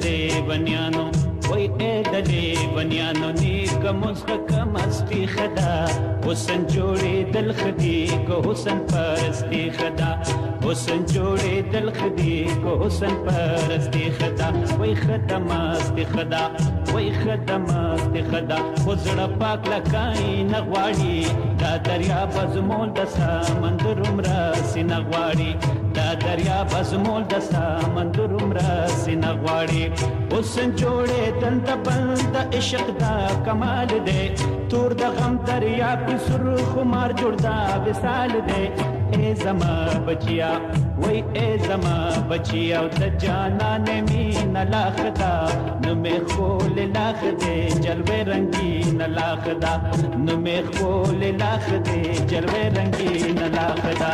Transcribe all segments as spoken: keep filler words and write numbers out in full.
لیونیانو وای اے د لیونیانو نیک مزغک مستی خدا حسن جوړې دل خدي کو حسن پرستی خدا حسن جوړې دل خدي کو حسن پرستی خدا وای خدمات خدا وای خدمات خدا خزړه پاک لکای نغواړي دا دریا بزمول د سمندر عمره سینغواړي دا دریا بزمول د سمندر عمره سینغواړي حسن جوړې دل د بند عشق دا کمال دی تور د غم دریا په سر خمار جوړ دا وصال دی اے زما بچیا وای اے زما بچیا د جانان مين لاخدا نو مې خول لاخ دې جلوه رنگین لاخدا نو مې خول لاخ دې جلوه رنگین لاخدا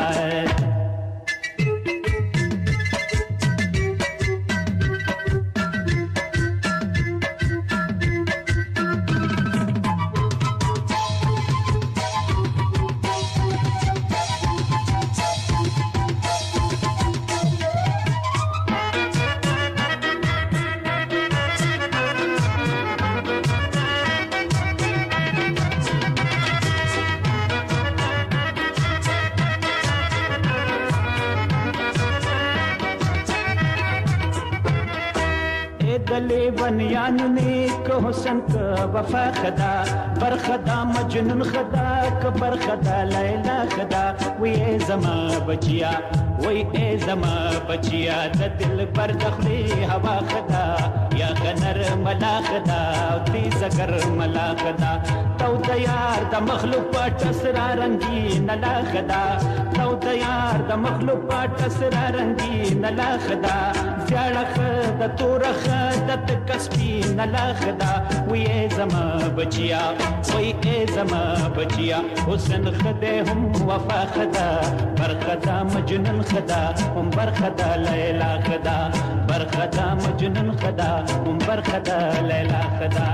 دلی بنیان نیک حسن کا وفا خدا برخدا مجنون خدا کبر خدا لیلا خدا وی اے زما بچیا وی اے زما بچیا د دل پر دخلی هوا خدا یا غنر ملا خدا او تی زگر ملا خدا تو د یار د مخلوق پټ سرا رنگی نلا خدا تو د یار د مخلوق پټ سرا رنگی نلا خدا زیاړه خدا تور خدا د کسبی نلا خدا وی اے زما بچیا وی اے زما بچیا حسن خدا هم وفا خدا برخدا مجنون خدا هم برخدا لیلا خدا برخدا مجنون خدا هم برخدا لیلا خدا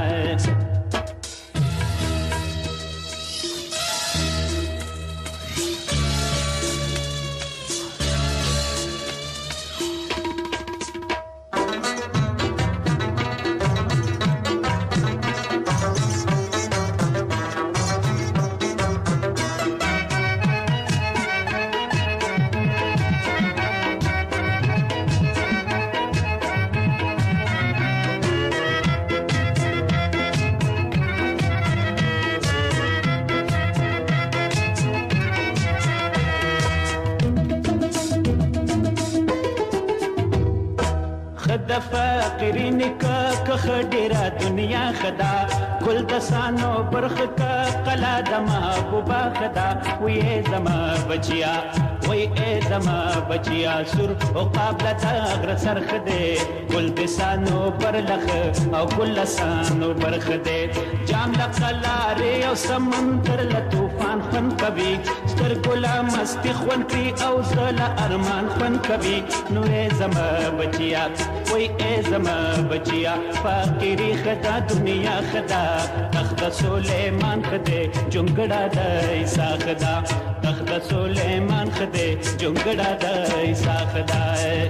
د فقیرین کا کخډیرا دنیا خدا ګل د سانو برخ کا قلا د محبوبا خدا وې زما بچیا وې اے زما بچیا سر او قابل تغر سر خده ګل د سانو پر لخ او ګل سانو برخ ده جام لقلاره او سمندر ل طوفان خن کوي ستر ګلا مستی خون کړی او زل ارمان خون کوي نو زما بچیا وای اے زما بچیا فقیری خدا دنیا خدا تخت سلیمان خده جونګړه د عیسی خدا تخت سلیمان خده جونګړه د عیسی خدا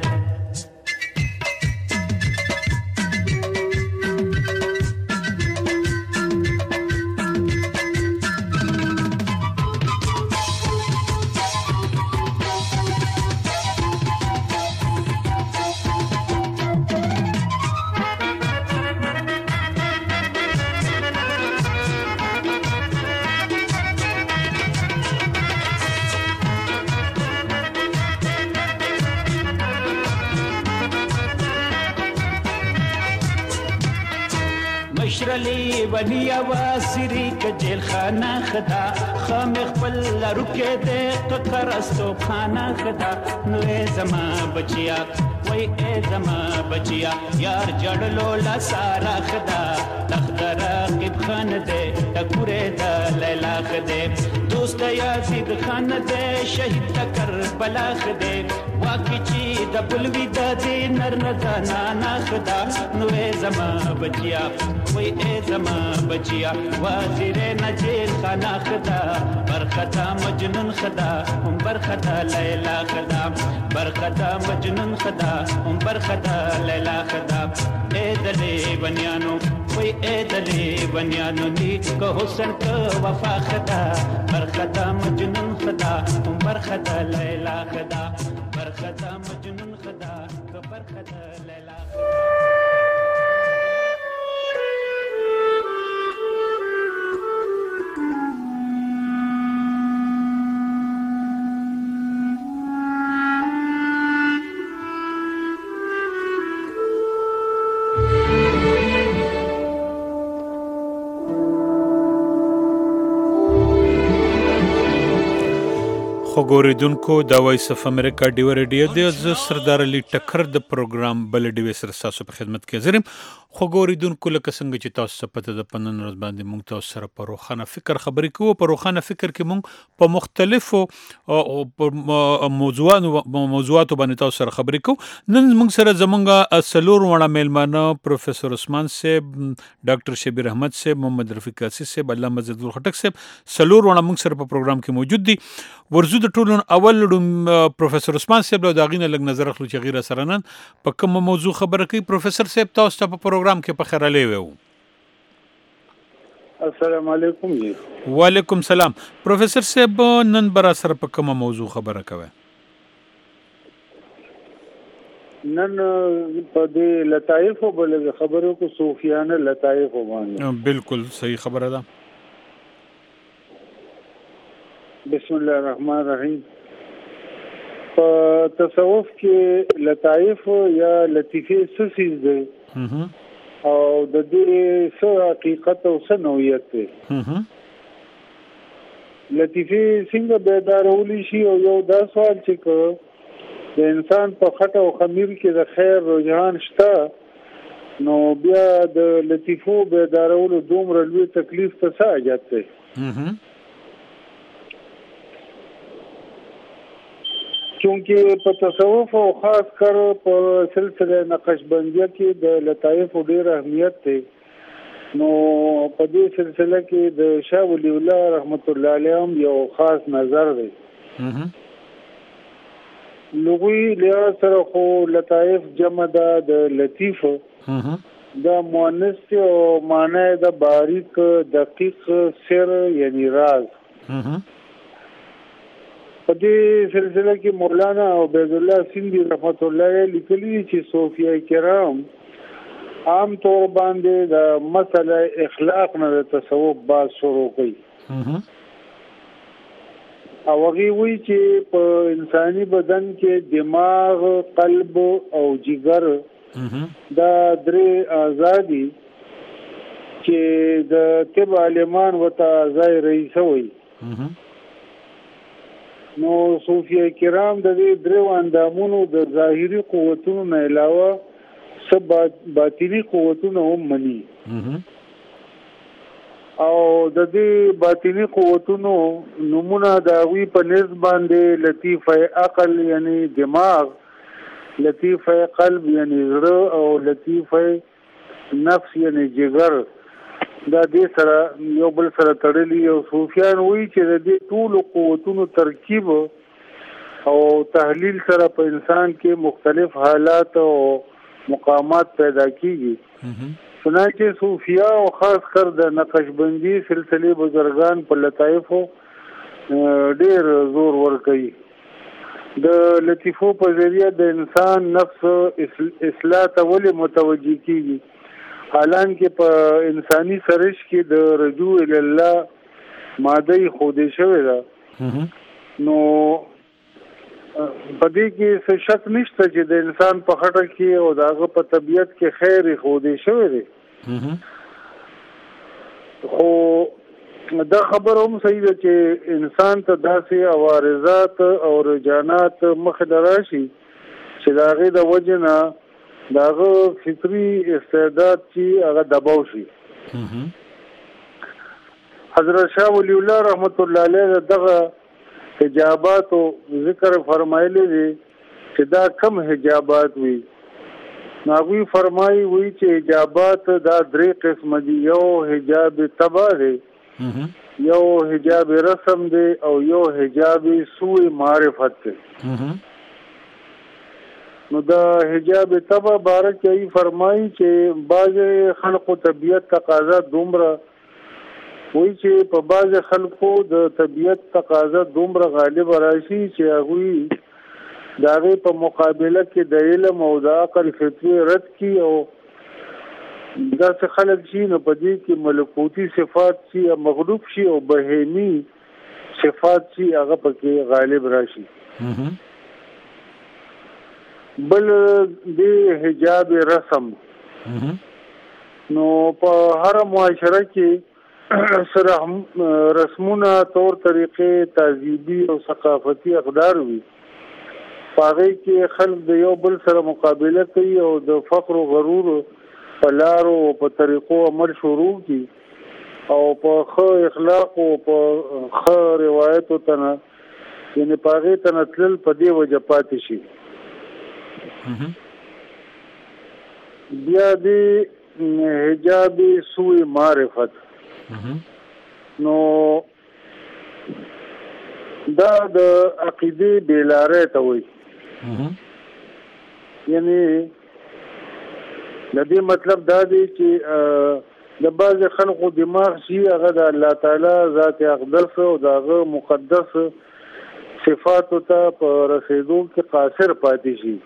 مشرلی ونیا واسری کجل خانه خدا خام خپل رکه دې قرستو خانه خدا نو زما بچیا وای اے زما بچیا یار جړلو لا سارا خدا تخدر رقیب خان دې ټکوره د لیلا خده دوست یزید خان دې شهید تکر بلا خده واکې چې د بلوي د دې نر نه نه خدا نو زما بچیا وای اے زما بچیا وزیر نجیل خانه خدا برخدا مجنون خدا هم برخدا لیلا خدا برخدا مجنون خدا هم برخدا لیلا خدا اے دلے ونیانو وای اے دلے ونیانو نیک حسن کا وفا خدا برخدا مجنون خدا برخدا لیلا خدا برخدا مجنون خدا برخدا لیلا خوګوریدونکو دا وایس اف امریکا ډیو ریډیو دی ز سردار علي ټکر د پروګرام بل ډیو سره تاسو په خدمت کې حاضرم. خوګوریدونکو لکه څنګه چې تاسو پته د پنن ورځ باندې مونږ تاسو سره په روخانه فکر خبرې کوو. په روخانه فکر کې مونږ په مختلفو موضوعاتو موضوعاتو باندې تاسو سره خبرې کوو. نن مونږ سره زمونږ سلور وړه میلمانه پروفیسور عثمان صاحب، ډاکټر شبیر احمد صاحب، محمد رفیق قاسی صاحب، علامه عزت خټک صاحب، سلور وړه مونږ سره په پروګرام کې موجود دي. ورزو د ټولون اول پروفیسور عثمان صاحب له داغینه لګ نظر اخلو چې غیره سره نن په کوم موضوع خبره کوي. پروفیسور صاحب تاسو ته په پروګرام کې په خیر علي وو. السلام علیکم. جی وعلیکم سلام. پروفیسور صاحب نن برا سره په کوم موضوع خبره کوي؟ نن په دې لطائف بل خبرو کو صوفیانه لطائف باندې. بالکل صحیح خبره ده. بسم الله الرحمن الرحیم. په تصوف کې لطائف یا لطیفه سسیز ده او د دې څه حقیقت او څه نوعیت ده. لطیفه څنګه بیدارولی شي او یو دا سوال چې کو د انسان په خټه او خمیر کې د خیر رجحان شته، نو بیا د لطیفو بیدارولو دومره لوی تکلیف ته څه حاجت ده؟ چونکه په تصوف او خاص کر په سلسله نقشبندیه کې د لطائف ډېر اهمیت دی. نو په دې سلسله کې د شاه ولی الله رحمت الله علیه یو خاص نظر دی. لغوی لحاظ سره خو لطائف جمع ده د لطیف، دا مؤنث او معنی د باریک دقیق سر یعنی راز. په دې سلسله کې مولانا عبید الله سیندی رحمت الله علیه لیکلي چې صوفیه کرام عام طور باندې د مسله اخلاق نه د تصوف باز شروع کوي او هغه وی چې په انساني بدن کې دماغ، قلب او جگر دا درې آزادي چې د طب عالمان وته ځای رئیس وي. نو صوفیه کرام د دې درو اندامونو د ظاهري قوتونو نه علاوه سب باطنی قوتونه هم مني او د دې باطنی قوتونو نمونه د وی په نسبت باندې لطیفه عقل یعنی دماغ، لطیفه قلب یعنی زړه او لطیفه نفس یعنی جگر دا دې سره یو بل سره تړلي. او صوفیان وایي چې د دې ټول قوتونو ترکیب او تحلیل سره په انسان کې مختلف حالات او مقامات پیدا کیږي. چنانچه صوفیا او خاص کر د نقشبندی سلسله بزرگان په لطائفو ډېر زور ورکوي. د لطیفو په ذریعہ د انسان نفس اصلاح ته ولې متوجه کیږي، حالانکه په انساني سرش کې د رجوع الی الله ماده خوده شوی ده. نو په دې کې څه شک نشته چې د انسان په خټه کې او داغه په طبیعت کې خیر خوده شوی دی. خو دا خبر هم صحیح ده چې انسان ته داسې عوارضات او رجحانات مخ دراشي چې داغه د وجه نه داغه فطری استعداد چې هغه دباو شي. حضرت شاه ولی الله رحمت الله علیه دغه حجابات او ذکر فرمایلی دي چې دا کم حجابات وي. ناغوی فرمایي وي چې حجابات دا درې قسم دي. یو حجاب تبع دی، یو حجاب رسم دی او یو حجاب سوء معرفت دی. نو دا حجاب تبع بارک ای فرمایي چې بعض خلقو طبيعت تقاضا دومره وایي چې په بعض خلقو د طبيعت تقاضا دومره غالب راشي چې هغه داغه په مقابله کې د علم او د عقل فطري رد کی او دا څه خلق شي نو په دې کې ملکوتی صفات شي او مغلوب شي او بهیمی صفات شي هغه پکې غالب راشي. بل د حجاب رسم نو په هر معاشره کې سره رسمونه طور طریقې تهذیبي او ثقافتي اقدار وي هغه کې خلک د یو بل سره مقابله کوي او د فقر او غرور په لارو او په طریقو عمل شروع کی او په خو اخلاق او په خو روایت او تنه یعنی پاغه تنه تل په دی وجه پاتې شي. بیا دی حجاب سوء معرفت نو دا د عقیده بیلاره ته وي یعنی د دې مطلب دا دی چې د بعض خلقو دماغ شي هغه د الله تعالی ذات اقدس او دغه مقدس صفات ته په رسیدو کې قاصر پاتې شي.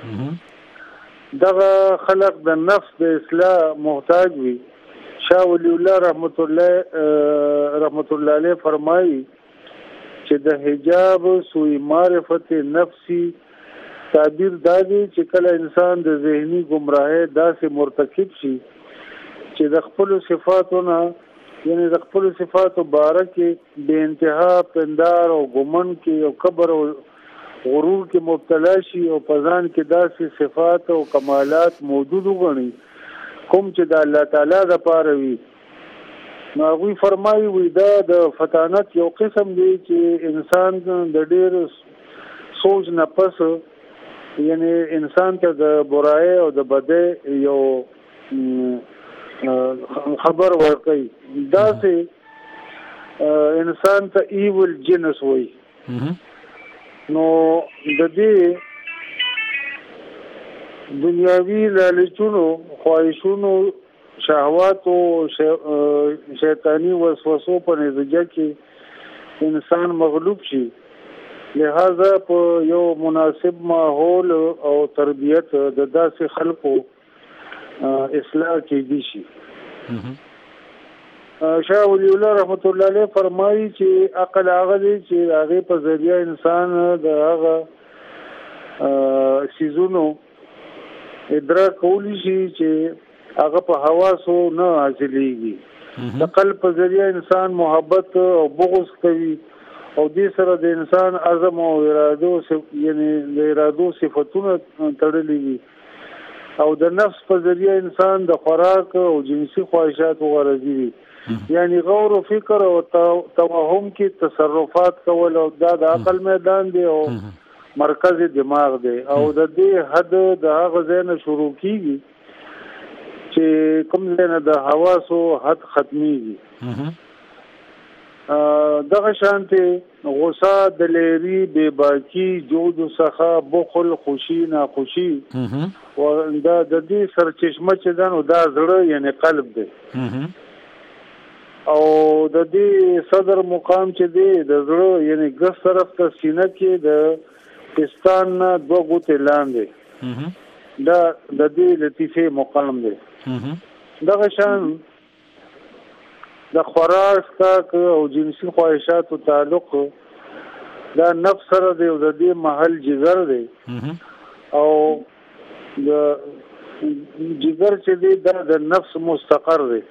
دغه خلق د نفس د اصلاح محتاج وي. شاه ولی الله رحمت الله رحمت الله علیه فرمایي چې د حجاب سوء معرفت نفسي تعبیر دادی چې کله انسان د ذهني گمراهۍ داسې مرتکب شي چې د خپل صفاتونو یعنی د خپل صفاتو باره کې بے انتها پندار او ګمن کې او کبر او غرور کې مبتلا شي او پزان کې داسې صفات او کمالات موجود وګڼي کوم چې د الله تعالی د پاره وي. نو هغوی فرمایي وي دا د فتانت یو قسم دی چې انسان د ډېر سوچ نه پس یعنی انسان ته د برای او د بدۍ یو خبر ورکوي. دا سه انسان ته ایول جنس وایي. نو د دې دنیاوی لالچونو خواهشونو شهواتو شیطانی وسوسو په نتیجه کې انسان مغلوب شي. لہذا په یو مناسب ماحول او تربیت د داسې خلقو اصلاح کېږي شي. شاه ولی الله رحمت الله علیه فرمایي چې عقل هغه دی چې هغه په ذریعہ انسان د هغه سيزونو ادراک کولی شي چې هغه په حواسو نه حاصلېږي. د قلب په ذریعہ انسان محبت او بغض کوي او دې سره د انسان عزم او ارادو یعنی د ارادو صفاتونه تړلې وي او د نفس په ذریعہ انسان د خوراک او جنسي خواهشات وغورځي وي یعنی غور او فکر او توهم کې تصرفات کول او دا د عقل میدان دی او مرکز دماغ دی او د دې حد د هغه ځای نه شروع کیږي چې کوم ځای نه د حواسو حد ختميږي. دغه شانته غصه دلیری بے باکی جود سخا بخل خوشی ناخوشی و دا د دې سرچشمه چې دا نو دا زړه یعنی قلب دی او د دې صدر مقام چې دی د زړه یعنی ګس طرف ته سینه کې د پستان نه دوه ګوتې لاندې دا د دې لطیفه مقام دی. دغه شان د خوراک تک او جنسي خواهشاتو تعلق دا نفس سره دی او د دې محل جگر دی او د جگر چې دی دا د نفس مستقر دی.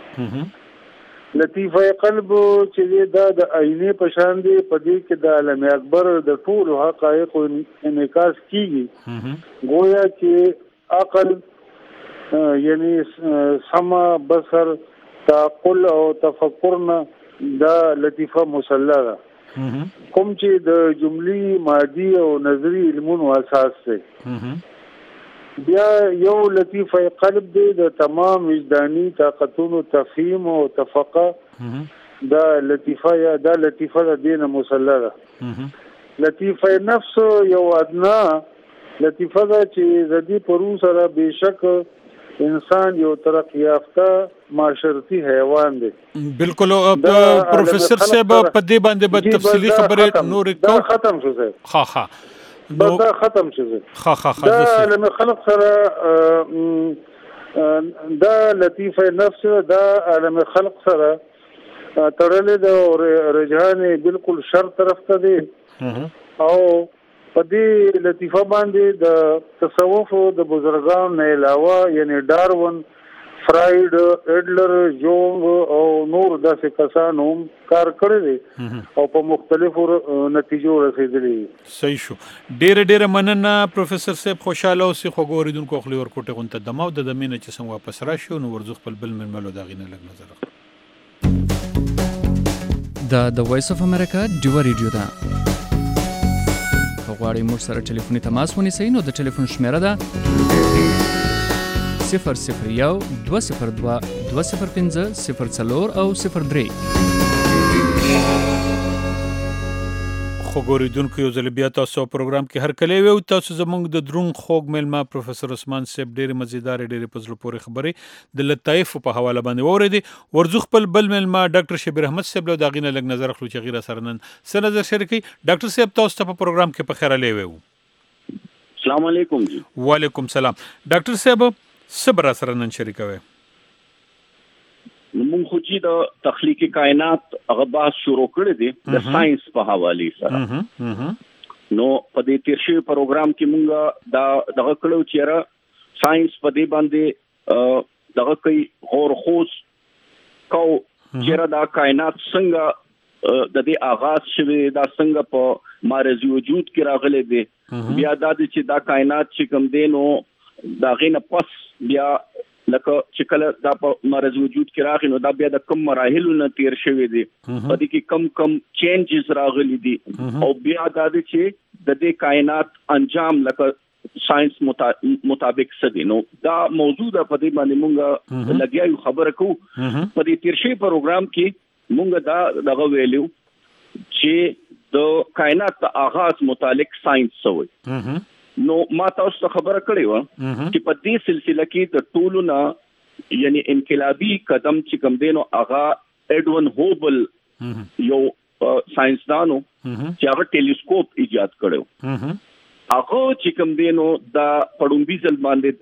لطیفه قلب چې دا د آینه په شان دی په دې کې د عالم اکبر د ټول حقایق انعکاس کیږي گویا چې عقل یعنی سما بصر تعقل او تفکرنا دا لطیفه مسلح ده کوم چې د جملې مادي او نظری علمونو اساس دی. بیا یو لطیفه قلب دی د تمام وجدانی طاقتونو تفهیم او تفقه دا لطیفه یا دا لطیفه د دین مسلح ده. لطیفه نفس یو ادنا لطیفه ده چې د دې پرو سره بشک انسان یو ترقی یافته معاشرتي حیوان دی. بالکل پروفیسر صاحب په دې باندې به تفصیلی خبره نور کو ختم شو زه ها ها نو دا ختم شو زه ها ها ها دا لمه خلق سره دا لطیفه نفس دا لمه خلق سره تړلې ده او رجحان بالکل شر طرف ته دی او په دې لطیفه باندې د تصوف د بزرګانو نه علاوه یعنی ډارون فرایډ اډلر جونګ او نور داسې کسانو کار کړی دی او په مختلفو نتیجو رسیدلی. صحیح شو. ډېر ډېر مننه پروفیسر صاحب، خوشاله اوسئ. خو ګوریدونکو خپل ورکوټه غونته دماو د دمینه چې سم واپس راشو نو ورزخ خپل بل منملو دا غینه لګ نظر دا د وایس اف امریکا ډیو ریډیو ده. غواړئ موږ سره ټلیفوني تماس ونیسئ نو د ټلیفون شمیره ده صفر صفر یو دوه صفر دوه دوه صفر پنځه صفر څلور او صفر درې. خو ګوریدونکو یو ځل بیا تاسو پروګرام کې هر کله ویو تاسو زموږ د درون خوږ میلمه پروفیسر عثمان صاحب ډېرې مزیدار ډېرې په زړه پورې خبرې د لطایف په حواله باندې واورېدې. ورځو خپل بل میلمه ډاکټر شبیر احمد صاحب له دا غینه لږ نظر اخلو چې غیره سره نن څه نظر شریکي. ډاکټر صاحب تاسو ته په پروګرام کې په خیر لې ویو. السلام علیکم جی. وعلیکم سلام. ډاکټر صاحب صبر سره نن شریکوي مونږ خو چې د تخلیقي کائنات هغه بحث شروع کړی دی د ساينس په حواله سره. نو په دې تیر شوی پروګرام کې مونږ دا دغه کړو چې را ساينس په دې باندې دغه کوي غور خوص کو چې را دا کائنات څنګه د دې آغاز شوی دا څنګه په مارز وجود کې راغلي دي. بیا دا چې دا کائنات چې کوم دی نو دا غینه پس بیا لکه چې کله دا په مرز وجود کې راغی نو دا بیا د کم مراحلو نه تیر شوی دی په دې کې کم کم چینجز راغلي دي او بیا دا چې د دې کائنات انجام لکه ساينس مطابق څه دي. نو دا موضوع ده په دې باندې مونږ لګیاو خبره کوو. په دې تیر شوی پروګرام کې مونږ دا دغه ویلو چې د کائنات د آغاز متعلق ساينس سوی. نو ما تاسو ته خبره کړې و چې په دې سلسله کې د ټولو نه یعنی انقلابي قدم چې کوم دینو هغه اډون هوبل یو ساينسدانو چې هغه ټیلیسکوپ ایجاد کړو. هغه چې کوم دینو دا پړومبي ځل باندې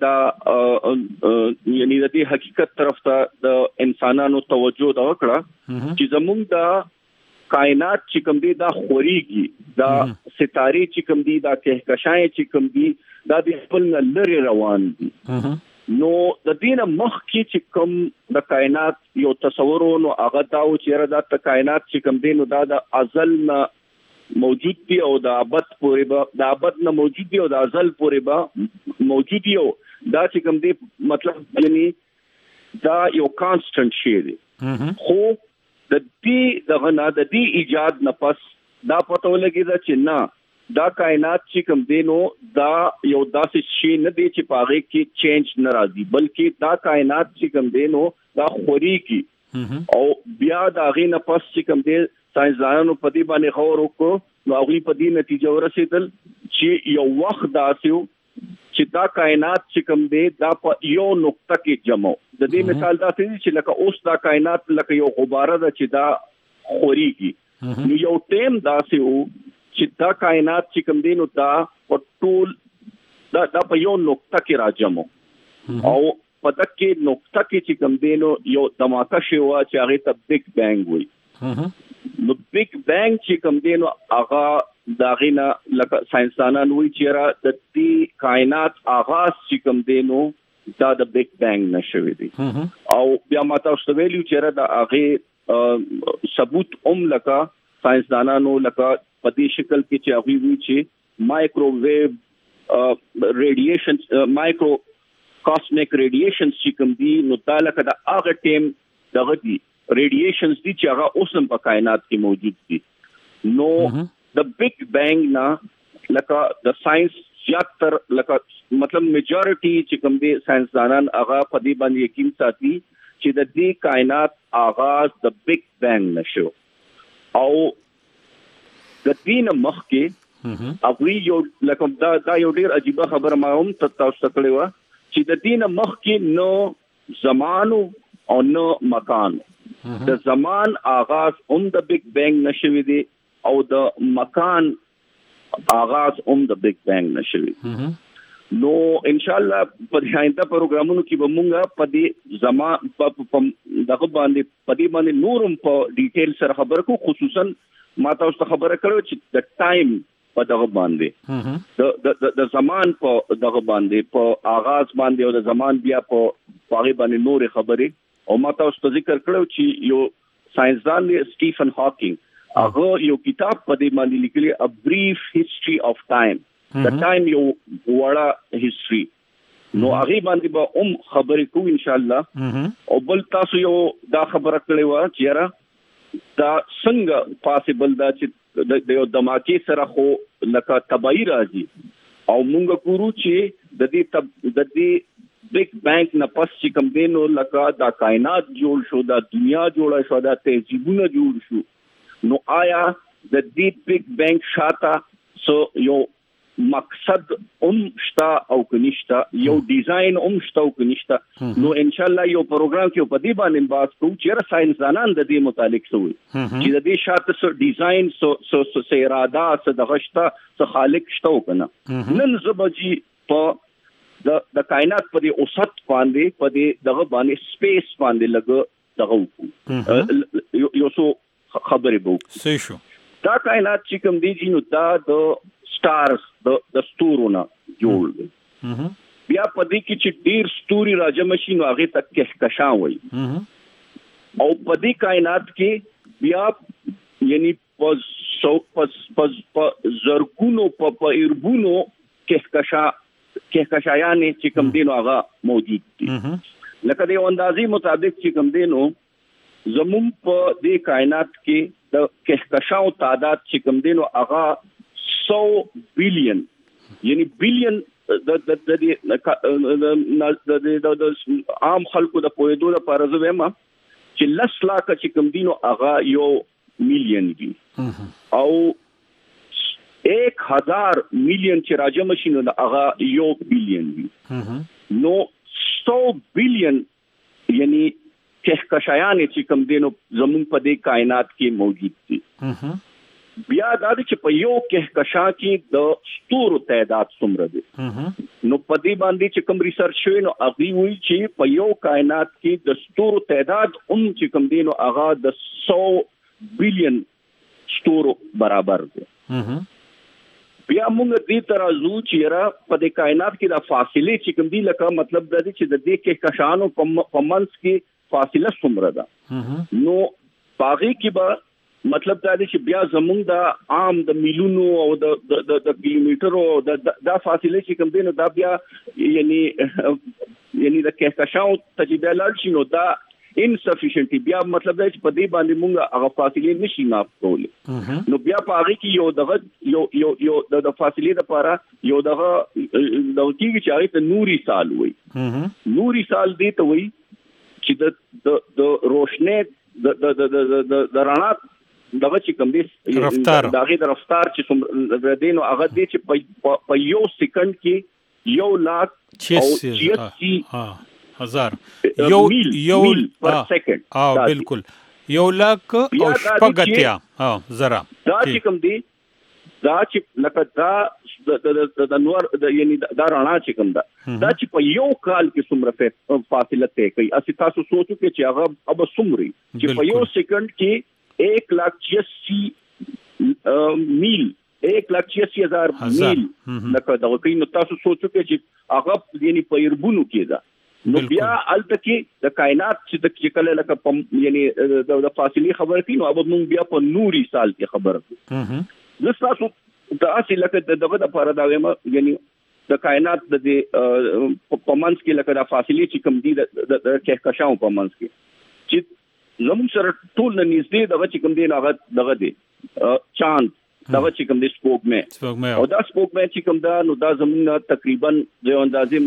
دا یعنی د دې حقیقت طرف ته د انسانانو توجه دا وکړه چې زموږ دا کائنات چې کوم دی دا خوريږي دا ستاري چې کوم دی دا کهکشان چې کوم دی دا د خپل لری روان دي. نو د دینه مخ کې چې کوم د کائنات یو تصورونو هغه دا او چې را د کائنات چې کوم دی نو دا د ازل نه موجود دی او د ابد پورې به د ابد نه موجود دی او د ازل پورې به موجود دی. دا چې کوم دی مطلب یعنی دا یو کانستنٹ شی دی. خو د دې دغه نه د دې ایجاد نه پس دا پته ولګی دا چې نه دا کائنات چې کوم دی نو دا یو داسې شی نه دی چې پاغه کې چینج نه راځي بلکې دا کائنات چې کوم دی نو دا خوريږي او بیا دا غي نه پس چې کوم دی ساينسدانانو په دې باندې غور وکړو نو هغه په دې نتیجه ورسېدل چې یو وخت داسیو چې دا کائنات چې کوم دی دا په یو نقطه کې جمع. د دې مثال دا دی چې لکه اوس دا کائنات لکه یو غباره ده چې دا خوريږي. نو یو ټیم داسې وو چې دا کائنات چې کوم دی نو دا په ټول دا دا په یو نقطه کې راجمع او په دغه نقطه کې چې کوم دی نو یو دماکه شی و چې هغه ته بیگ بانګ وایي. نو بیگ بانګ چې کوم دی نو هغه دا غینا لکه ساينسدانان وایي چې را د دې کائنات آغاز چې کوم دی نو دا د بیگ بانګ نشوي دي. او بیا ما تاسو ویلو چې را د هغه ثبوت اوم لکه ساينسدانانو لکه په دې شکل کې چې هغه وی چې مایکروویو ریډیشن مایکرو کاسمیک ریډیشن چې کوم دي نو دا لکه د هغه ټیم دغه دي ریډیشنز دي چې هغه اوسم په کائنات کې موجود دي. نو د بیگ بانګ نه لکه د ساينس زیاتر لکه مطلب میجورټي چې کوم دي ساينسدانان هغه په دې باندې یقین ساتي چې د دې کائنات آغاز د بیگ بانګ نشو او د دین مخ کې هغه یو لکه دا دا یو ډیر عجیب خبره ما هم تاسو ته کړې و چې د دین مخ کې نو زمانو او نو مکان د زمان آغاز هم د بیگ بینګ نشوي دي او د مکان آغاز هم د بیگ بینګ نشوي نو ان شاء الله په آینده پروګرامونو کې به مونږه په دې زمان په دغه باندې په دې باندې نورم په ډیټیل سره خبرې کو خصوصا ما تاسو ته خبره کړو چې د ټایم په دغه باندې د د د زمان په دغه باندې په آغاز باندې او د زمان بیا په هغه باندې نور خبرې او ما تاسو ته ذکر کړو چې یو ساينسدان دی سټیفن هاکینګ هغه یو کتاب په دې باندې لیکلی A Brief History of Time د ټایم یو وړه هیستوري نو هغه باندې به هم خبرې کوو ان شاء الله او بل تاسو یو دا خبره کړې و چې را دا څنګه پاسبل دا چې د یو دماکي سره خو لکه تبعی راځي او مونږ ګورو چې د دې د دې بیگ بینګ نه پس چې کوم دینو لکه دا کائنات جوړ شو دا دنیا جوړه شو دا تهذیبونه جوړ شو نو آیا د دې بیگ بینګ شاته سو یو مقصد ام شتا او کنيشتا یو ډیزاین ام شتا او کنيشتا نو ان شاء الله یو پروګرام کې په دې باندې بحث کوو چې ساينسدانان د دې متعلق سوي چې د دې شاته سو ډیزاین سو سو سو اراده سو دغشتا سو خالق شتا او کنه نن زبجی په د د کائنات په دې اوسط باندې په دې دغه باندې سپیس باندې لګ دغه یو سو خبرې بو صحیح شو دا کائنات چې کوم دی جنو دا د stars د د ستورونه جوړ دي بیا په دې کې چې ډیر ستوري راځم شي نو هغه تک کهکشان وي او په دې کائنات کې بیا یعنی په سو پس پس په زرګونو په په اربونو کهکشا کهکشایان چې کوم دینو هغه موجود دي لکه د اندازې مطابق چې کوم دینو زمون په دې کائنات کې د کهکشاو تعداد چې کوم دینو هغه سو بلین یعنی بلین د د د د عام خلکو د پوهېدو لپاره زه وایم چې لس لاکه چې کوم دینو هغه یو میلیون دي او एक हजार मिलियन چې راجم شي نو هغه یو بلین دي نو سو بلین یعنی کهکشایان چې کوم دینو زمون په دې کائنات کې موجود دي بیا دا چې په یو کهکشا کې د ستورو تعداد څومره دي نو په دې باندې چې کوم ریسرچ شوی نو هغه وایي چې په یو کائنات کې د ستورو تعداد هم چې کوم دي نو هغه د سو بلین ستورو برابر دي بیا موږ دې ترازو چې را په دې کائنات کې د فاصله چې کوم دي لکه مطلب دا چې د دې کهکشانو په منځ کې فاصله څومره ده نو باغی کې به مطلب دا دی چې بیا زمونږ د عام د میلونو او د د د کیلومترو د دا فاصله چې کوم دی نو دا بیا یعنی یعنی د کهکشاو تجربه لاړ شي نو دا insufficient بیا مطلب دا چې په دې باندې مونږ هغه فاصله نشي ماپ کولی نو بیا په هغه کې یو دغه یو یو یو د فاصله لپاره یو دغه د کیږي چې هغه ته نوري سال وي نوري سال دی ته وي چې د د روشنه د د د د رڼا دغه چې کوم دي رفتار دغه د رفتار چې څومره دینو هغه دي چې په یو سکند کې یو لاک او چھیاسی هزار یو یو پر سکند ها بالکل یو لاک او شپږتیا ها زرا دا چې کوم دي دا چې لکه دا د نور یعنی دا رڼا چې کوم دا دا چې په یو کال کې څومره فاصله طے کوي اسی تاسو سوچو کې چې هغه اب څومره چې په یو سکند کې एक लाख छियासी मील एक लाख छियासी हजार मील لکه دا کوي نو تاسو سوچو کې چې هغه یعنی په اربونو کې ده نو بیا الته کې د کائنات چې کله لکه یعنی د فاصله خبر کوي نو अब موږ بیا په نوري سال کې خبر کوو زه تاسو دا چې لکه دغه د پاره دا وایم یعنی د کائنات د پمنس کې لکه د فاصله چې کم دي د کهکشاو پمنس کې چې زموږ سره ټول نږدې دغه چې کوم دی هغه دغه دی چاند دغه چې کوم دی سپوږمۍ او دا سپوږمۍ چې کوم دا نو دا زموږ تقریبا د اندازې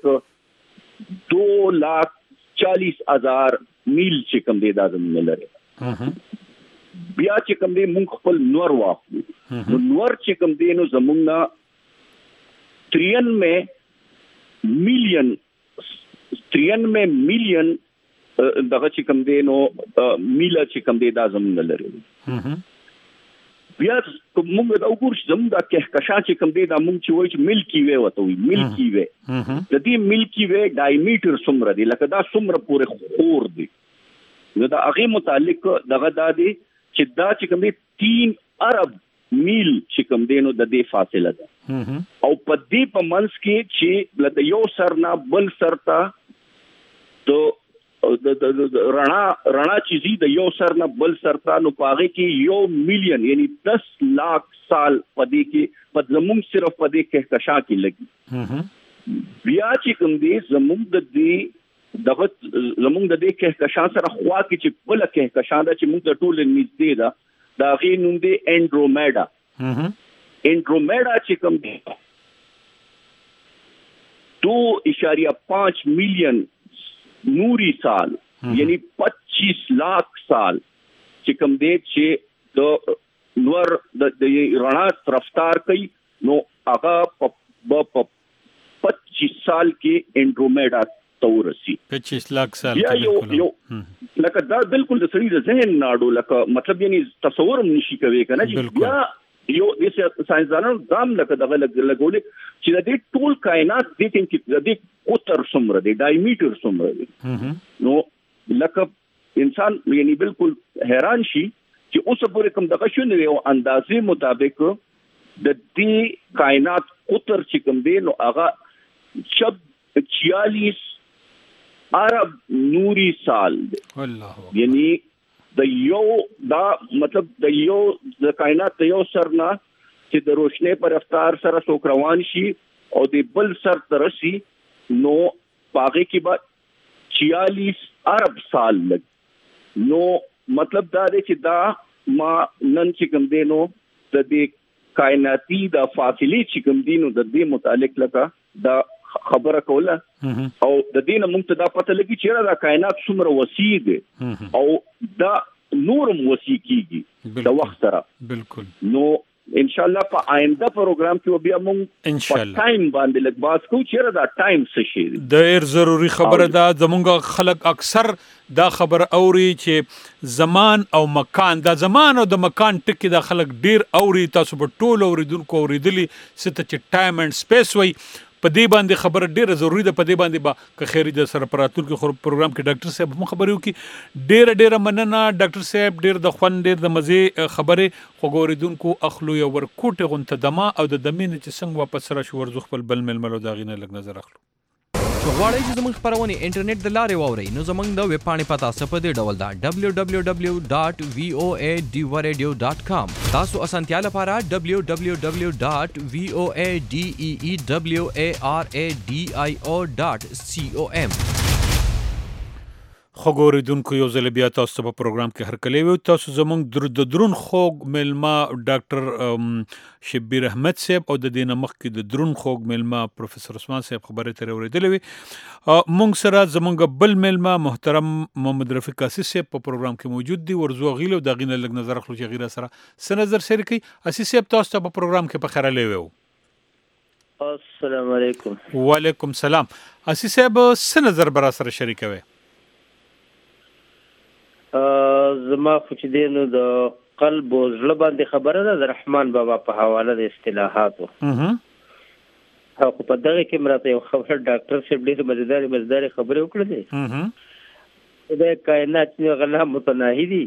مطابق دو لاکھ چالیس ہزار میل چې کوم دی دا زموږ لري بیا چې کوم دی موږ خپل نور واخلو نو نور چې کوم دی نو زمونږ تريانوے مليون تريانوے مليون دغه چې کوم دی نو میله چې کوم دی دا زمونږ لري. بیا موږ دا وګورئ چې زموږ د کهکشان چې کوم دی دا موږ چې وایو چې ملکی وے وته وي ملکی وے د دې ملکی وے ډایمیټر څومره دی لکه دا څومره پورې خور دی نو دا هغه متعلق دغه دا دی چې دا چې کوم دی تین ارب میل چې کوم دی نو د دې فاصله ده او په دې په منځ کې چې د یو سر نه بل سر ته د د رڼا رڼا چې زی د یو سر نه بل سر ته نو پاغه کې یو میلیون یعنی دس لاکھ سال پدې کې په زموږ صرف پدې کې کشا کې لګي بیا چې کوم دی زموږ د دې دغه زموږ د دې کې کشا سره خوا کې چې بل کې کشا دا چې موږ د ټول نږدې دا دا غي نوم دی انډرومیډا انډرومیډا چې کوم دی دو اشاریہ پانچ میلیون نوری سال یعنی پچیس لاکھ سال چې کوم دی چې د نور د رڼا رفتار کوي نو هغه په پچیس سال کې انډرومیډا تورسي پچیس لاکھ سال یا یو یو لکه دا بالکل د سړي د ذهن ناړو لکه مطلب یعنی تصور هم نشي کوي کنه چې یا یو د ساينسدانانو دام لکه دغه لګولې چې د دې ټول کائنات د دې کې د دې قطر څومره دی ډایمیټر څومره دی نو لکه انسان یعنی بالکل حیران شي چې اوس پورې کوم دغه شونه یو اندازې مطابق د دې کائنات قطر چې کوم دی نو هغه شب چھیالیس ارب نوری سال دی الله یعنی د یو دا مطلب د یو د کائنات د یو سر نه چې د روشنی پر رفتار سره څوک روان شي او د بل سر ترسي نو پاغه کې بعد چھیالیس ارب سال لګ نو مطلب دا دی چې دا ما نن چې کوم دی نو د دې کائناتی د فاصلې چې کوم دی نو د دې متعلق لکه دا خبره کوله او د دې نه موږ ته دا پته لګي چې دا کائنات څومره وسیع دی او دا نورم وسیع کیږي د وخت سره بالکل نو ان شاء الله په آینده پروګرام کې بیا موږ ان شاء الله ټایم باندې لږ باس کوو چې دا ټایم څه شي ډېر ضروری خبره ده زمونږ خلک اکثر دا خبر اوري چې زمان او مکان دا زمان او د مکان ټکی دا خلک ډېر اوري تاسو په ټول اوریدونکو اوریدلی ست چې ټایم اینڈ سپیس وای په دې باندې خبره ډیره ضروری ده په دې باندې با که خیری د سره پراتور کې پروګرام کې ډاکټر صاحب هم خبرو کې ډیره ډیره مننه ډاکټر صاحب ډیر د خوان ډیر د مزه خبره خو ګوریدونکو اخلو یو ور کوټه غونته دما او د دمین چې څنګه واپس را شو ورزخ خپل بل ململو دا غینه لګ نظر اخلو غواړئ چې زموږ خبرونه انټرنیټ د لارې واورئ نو زموږ د ویب پاڼې پتا په دې ډول ده دبلیو دبلیو دبلیو ډاٹ وی او ای ډی و ریډیو ډاٹ کام تاسو اسانتیا لپاره دبلیو دبلیو دبلیو ډاٹ وی او ای ډی ای ای دبلیو ای آر ای ډی آی او ډاٹ سی او ایم خو ګوریدونکو یو ځل بیا تاسو په پروګرام کې هر کله وي تاسو زموږ د درون خوږ ملما ډاکټر شبیر احمد صاحب او د دینه مخ کې د درون خوږ ملما پروفیسور عثمان صاحب خبره تر اوریدلې وي مونږ سره زموږ بل ملما محترم محمد رفیق اسیس صاحب په پروګرام کې موجود دي ورزو غیلو د غینه لګ نظر خلک غیره سره س نظر سره کوي اسیس صاحب تاسو په پروګرام کې په خیره لوي السلام علیکم وعلیکم السلام اسیس صاحب س نظر برا سره شریکوي زما خو چې دینو د قلب او زړه باندې خبره ده د رحمان بابا په حواله د اصطلاحاتو او په دغه کې مرته یو خبر ډاکټر صاحب ډېر مزیدار مزیدار خبره وکړه د کائنات نه غلا متناهي دي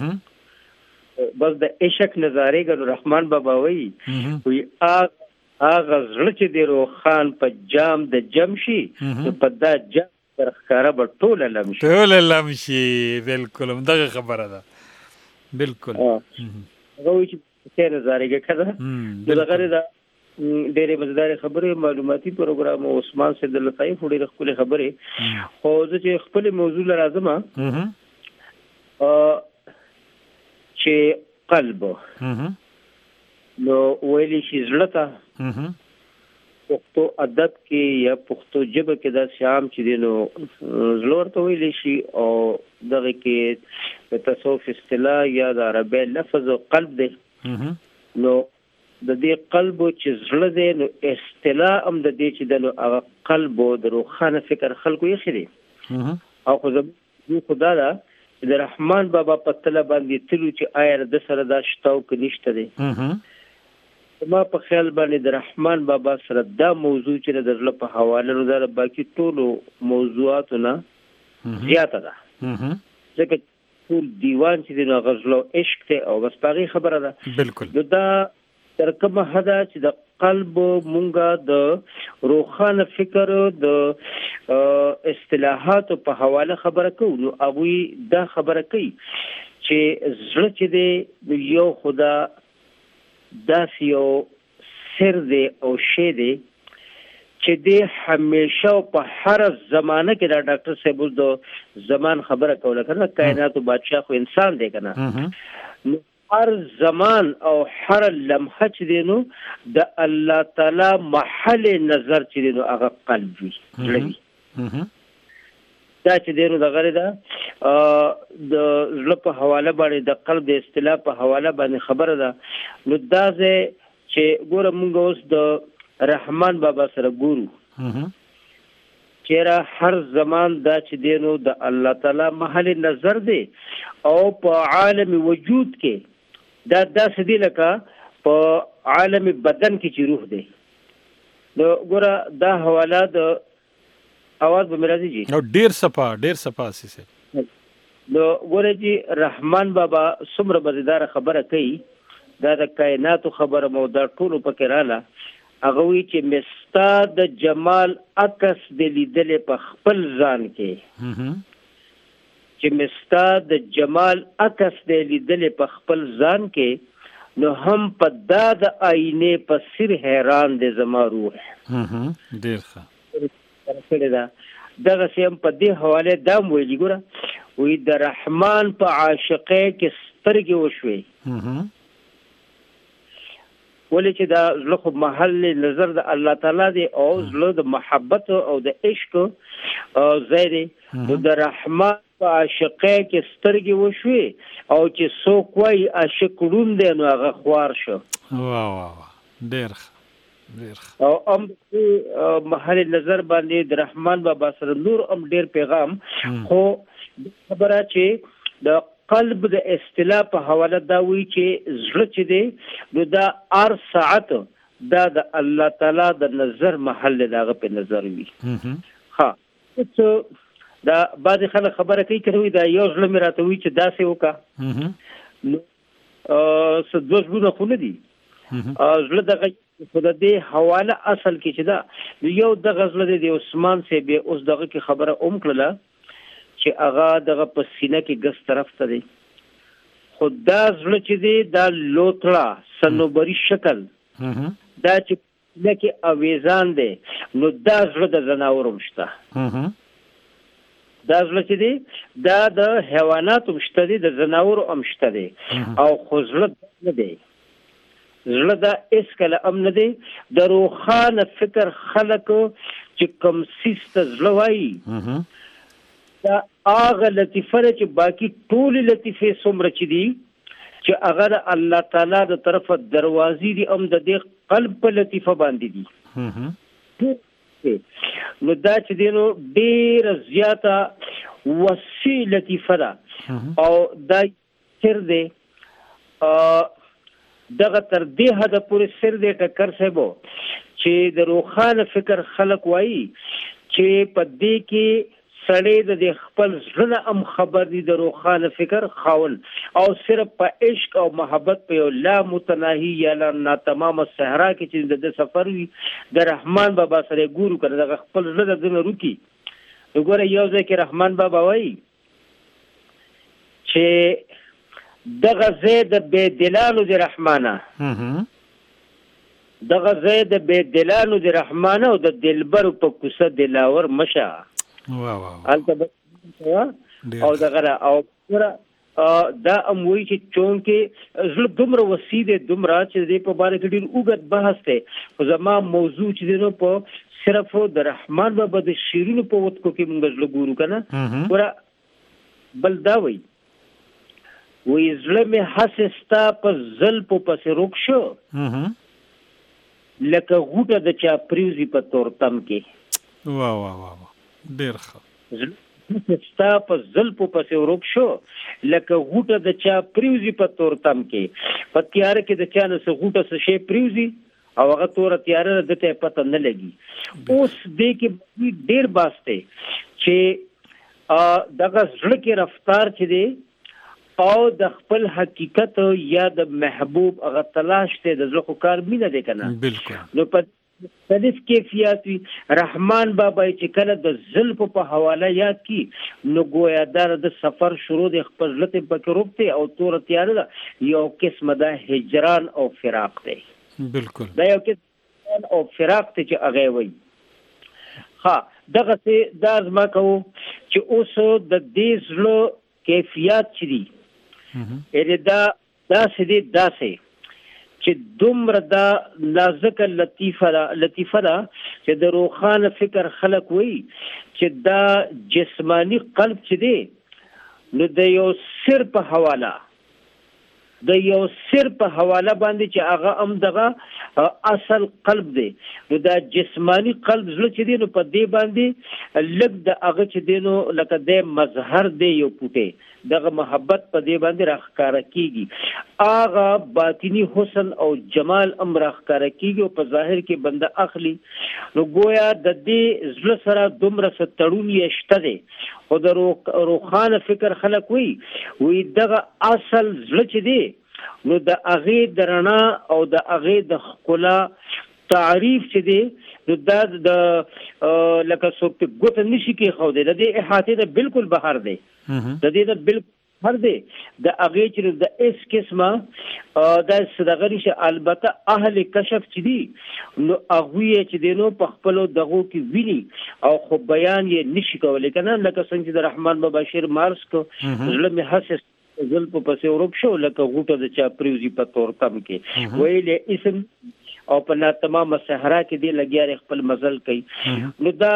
بس د عشق نظاره ګر رحمان بابا وایي وی اغه زړه چې دی روخان په جام د جمشي په دا جام ترخکاره به ټول لمشي ټول لمشي بالکل دغه خبره ده بالکل هغه چې څه نظارګه کړه دغه دا ډېرې مزدار خبرې معلوماتي پروګرام عثمان سید لطیف ډېر خپل خبرې خو چې خپل موضوع لازم ا چې قلب نو ویلي شي زړه ته پښتو ادب کې یا پښتو ژبه کې دا شام چې دینو زلور ته ویل شي او دغه کې په تصوف اصطلاح یا د عربی لفظ او قلب دی نو د دې قلب چې زړه دی نو اصطلاح هم د دې چې د نو هغه قلب او د روخانه فکر خلکو یې خري او خو زه خدا دا د رحمان بابا په تله باندې تلو چې آیا د سره دا شتاو کې نشته دی ما په خیال باندې د رحمان بابا سره دا موضوع چې د زړه په حواله نو دا باقي ټولو موضوعاتو نه زیاته ده ځکه ټول دیوان چې د غزلو عشق ته او بس پاغي خبره ده بالکل دا تر کومه حدا چې د قلب مونږه د روخانه فکر د اصطلاحات په حواله خبره کوو نو ابوي دا خبره کوي چې زړه چې دی یو خدا داس یو سر دی او شی دی چې دی همیشه په هر زمانه کې دا ډاکټر صاحب د زمان خبره کوله کنه کائنات او بادشاہ خو انسان دی کنه هر زمان او هر لمحه چې دی نو د الله تعالی محل نظر چې دی نو هغه قلب وي دا چې دی نو د غره دا د زړه په حواله باندې د قلب د اصطلاح په حواله باندې خبره ده نو دا چې ګوره مونږ اوس د رحمان بابا سره ګورو چیرې هر زمان دا چې دی نو د الله تعالی محل نظر دی او په عالم وجود کې دا داسې دی لکه په عالم بدن کې چې روح دی نو ګوره دا حواله د اواز به مرادي جی نو ډیر صفه ډیر صفه سي نو ګوره جی رحمان بابا څومره مزیدار خبره کوي دا د کائنات خبره مو دا ټول پکې رااله هغه وی چې مستا د جمال عکس د لیدلې په خپل ځان کې چې مستا د جمال عکس د لیدلې په خپل ځان کې نو هم په دا د آینې په سر حیران د زما روح ډیر ښه دا دغه سیم په دې حواله دا ویلي ګوره وی د رحمان په عاشقه کې سترګې وشوي ولې چې دا زړه خو محل نظر د الله تعالی دی او زړه د محبت او د عشق ځای دی نو د رحمان په عاشقه کې سترګې وشوي او چې څوک وایي عاشق ړوند دی نو هغه خوار شو واه واه ډېر ډېر او ام محل نظر باندې د رحمان بابا سره نور ام ډېر پیغام خو خبره چې د قلب د اصطلاح په حواله دا وی چې زړه چې دی نو دا هر ساعت دا د الله تعالی د نظر محل دغه په نظر وي ها څه دا بعض خلک خبره کوي کوي دا یو ځل مې راته وی چې داسې وکا نو ا سدوځونه خو نه دي ځل دغه خود دې حواله اصل کې چې دا یو د غزل د عثمان سی به اوس دغه کې خبره اوم کړله چې هغه دغه په سینه کې ګس طرف ته دی خدا ځل چې دی دا لوتړه سنوبري شکل دا چې لکه اویزان دی نو دا ځل د زناور مشته دا ځل چې دی دا د حیوانات مشته دی د زناور مشته دی او خزل نه دی زړه دا اس کله امن دی د روخانه فکر خلق چې کوم سیست زړه وایي دا هغه لطیفه چې باقی ټول لطیفه څومره چې دي چې هغه الله تعالی د طرفه دروازې دي ام د دې قلب په لطیفه باندې دي نو دا چې دینو ډیر زیاته وسیع لطیفه ده او دا سر دی دغه تر دې حد پورې سر دی ټکر صاحب چې د روخانه فکر خلق وایي چې په دې کې سړی د خپل ځنه ام خبر دي د روخانه فکر خاون او صرف په عشق او محبت په لا متناهي یا لا ناتمام صحرا کې چې د سفر وي د رحمان بابا سره ګورو کړه د خپل ځنه د روکی وګوره یو ځای کې رحمان بابا وایي چې دغه زید به دلانو د رحمانه دغه زید به دلانو د رحمانه او د دلبر په کوسه دلاور مشه واه واه البته او دغه او دا اموي چې چون کې زړه دومره وسیع دی دومره چې د په باره کې ډیر اوږد بحث دی خو زما موضوع چې دی نو په صرف د رحمان بابا د شیرینو په وتکو کې موږ زړه ګورو کنه ورا بل دا وایي وی زړه مې حسستا په زل په پس روک شو لکه غوټه د چا پریوزي په تورتم کې. واه واه واه ډیر ښه. ستا په زلفو پسې ورک شو لکه غوټه د چا پریوزي په تورتم کې. په تیاره کې د چا نه څه غوټه څه شی پریوزي او هغه توره تیاره د ته پته نه لګي. اوس دې کې ډیر باسته چې دغه زړه کې رفتار چې دی او د خپل حقیقت یا د محبوب هغه تلاش ته د زړه کار مینه دی کنه. بالکل. نو په مختلف کیفیت وي. رحمان بابا چې کله د زلف په حواله یاد کی نو گویا در د سفر شروع د خپل لته پکې روکته او تور تیار ده یو قسمه د هجران او فراق دی. بالکل. دا یو قسم او فراق ته چې هغه وي. ها دغه څه د ازما کو چې اوس د دې زلو کیفیت چي دي اې دا دا سدي دا سي چې دومره دا نازک لطیفه لطیفه دا چې د روخانه فکر خلق وي چې دا جسمانی قلب چې دی نو د یو سر په حواله د یو سر په حواله باندې چې هغه هم دغه اصل قلب دی. نو دا جسمانی قلب زړه چې دی نو په دې باندې لږ د هغه چې دی نو لکه د مظهر دی یو پوټه دغه محبت په دې باندې راخکاره کیږي. هغه باطینی حسن او جمال هم راخکاره کیږي او په ظاهر کې بنده اخلي. نو گویا د دې زړه سره دومره ستړون یې شته دی او د روخانه فکر خلق وي وي دغه اصل زړه چې دی نو د هغې د رڼا او د هغې د ښکلا تعریف چې دی نو دا د لکه څوک په ګوته نشي کېښودی د دې احاطې نه بالکل بهر دی د دې نه بالکل بهر دی د هغې چې د هېڅ قسمه داسې دغه نشي. البته اهل کشف چې دي نو هغوی یې چې دی نو په خپلو دغو کې ویني او خو بیان یې نشي کولی که نه لکه څنګه چې د رحمان بابا شعر مارس کو زړه مې هسې زلفو پسې ورک شو لکه غوټه د چا پریوزي په تورتم کې ویلې اسم او په نا تمامه صحرا کې دی لګیا خپل مزل کوي. نو دا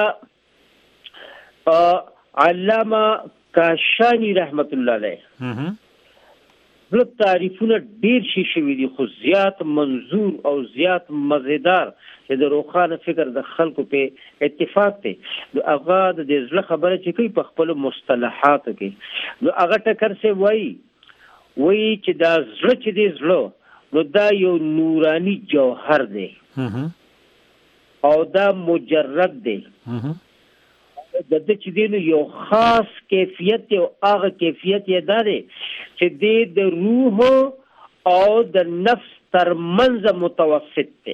علامه کاشانی رحمت الله علیه بل تعریفونه ډیر شي شوي دي خو زیات منظور او زیات مزیدار چې د روخانه فکر د خلکو په اتفاق دی. نو هغه د دې زړه خبره چې کوي په خپل مصطلحاتو کې نو هغه ټکر سي وایي وایي چې دا زړه چې دی زړه نو دا یو نورانی جوهر دی او دا مجرد دی. د دې چې دی نو یو خاص کیفیت او هغه کیفیت یې دا دی چې دی د روح او د نفس ترمنځ متوسط دی.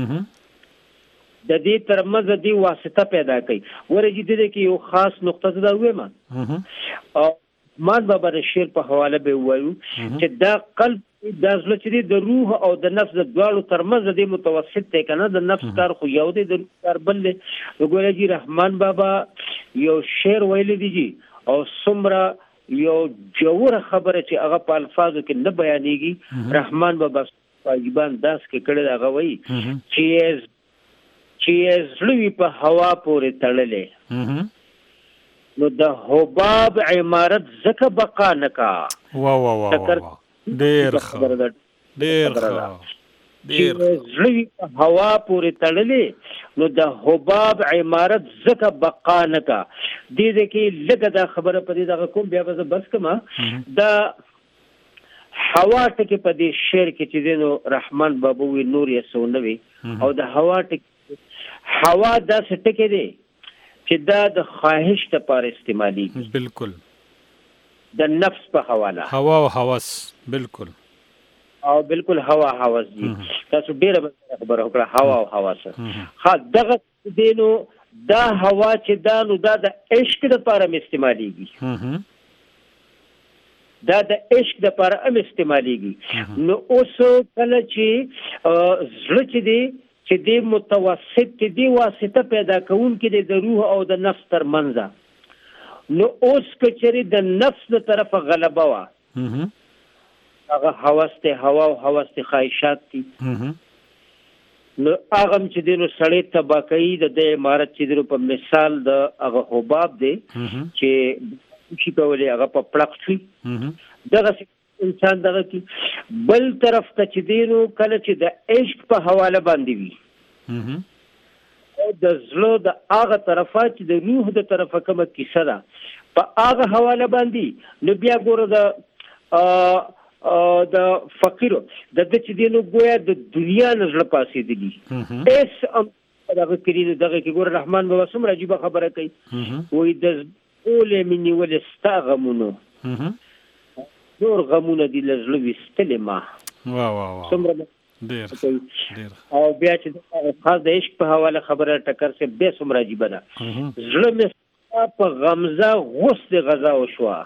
د دې ترمنځ دی واسطه پیدا کوي. ورته دې کې یو خاص نقطه ده وایم او مان بابا د شعر په حواله به وایو چې دا قلب دا زړه چې دی د روح او د نفس د دواړو ترمنځ دی متوسط دی کنه. د نفس کار خو یو دی د کار بل دی. وګوره جی رحمان بابا یو شعر ویلی دی جی او څومره یو جوړه خبره چې هغه په الفاظو کې نه بیانېږي. رحمان بابا واجبان داس کې کړه هغه وایي چې چې زړه په هوا پورې تړلې نو د حباب عمارت زکه بقا نکا. وا وا وا ډیر ښه ډیر ښه ډیر زړه په هوا پورې تړلې نو د حباب عمارت زکه بقا نکا. دې دې کې لګه دا خبره پدې دغه کوم بیا به بس کما دا هوا ټکي په دې شعر کې چې دینو رحمان بابا وی نور یې سونوي او د هوا ټکي هوا دا ټکي دی چې دا د خواهش لپاره استعمالي. بالکل. د نفس په حواله هوا او هوس. بالکل او بالکل هوا هوس دي. تاسو ډیره خبره وکړه هوا او هوس. ها دغه دینو دا هوا چې دا نو دا د عشق لپاره استعماليږي. دا د عشق لپاره هم استعماليږي. نو اوس کله چې زړه چې دی چې دی متوسط کې دی واسطه پیدا کوونکې د روح او د نفس ترمنځ نو اوس کچري د نفس له طرفه غلبه وا هغه هوس ته هوا او هوس ته خواهشات دي. نو هغه چې دینو سړی تباکۍ د عمارت چې دینو په مثال د هغه حباب دی چې شي کولای هغه په پړق شي دغه انسان دغه کی بل طرف ته چې دینو کله چې د عشق په حواله باندې وي او د زړه د هغه طرفه چې د روح د طرفه کومه کیسه ده په هغه حواله باندې نو بیا ګوره د د فقیرو د د چې دی نو ګویا د دنیا نه زړه پاسېدلي ایس دغه کړي دغه کې ګوره رحمان بابا څومره عجیبه خبره کوي وایي د اولې مې نیولې ستا غمونو نور غمونه دي له زړه ویستلې ما واه واه واه څومره ډېر ډېر او بیا چې خاص د عشق په حواله خبره ټکر سي بیا څومره عجیبه ده زړه مې په غمزه غوست غذا وشوه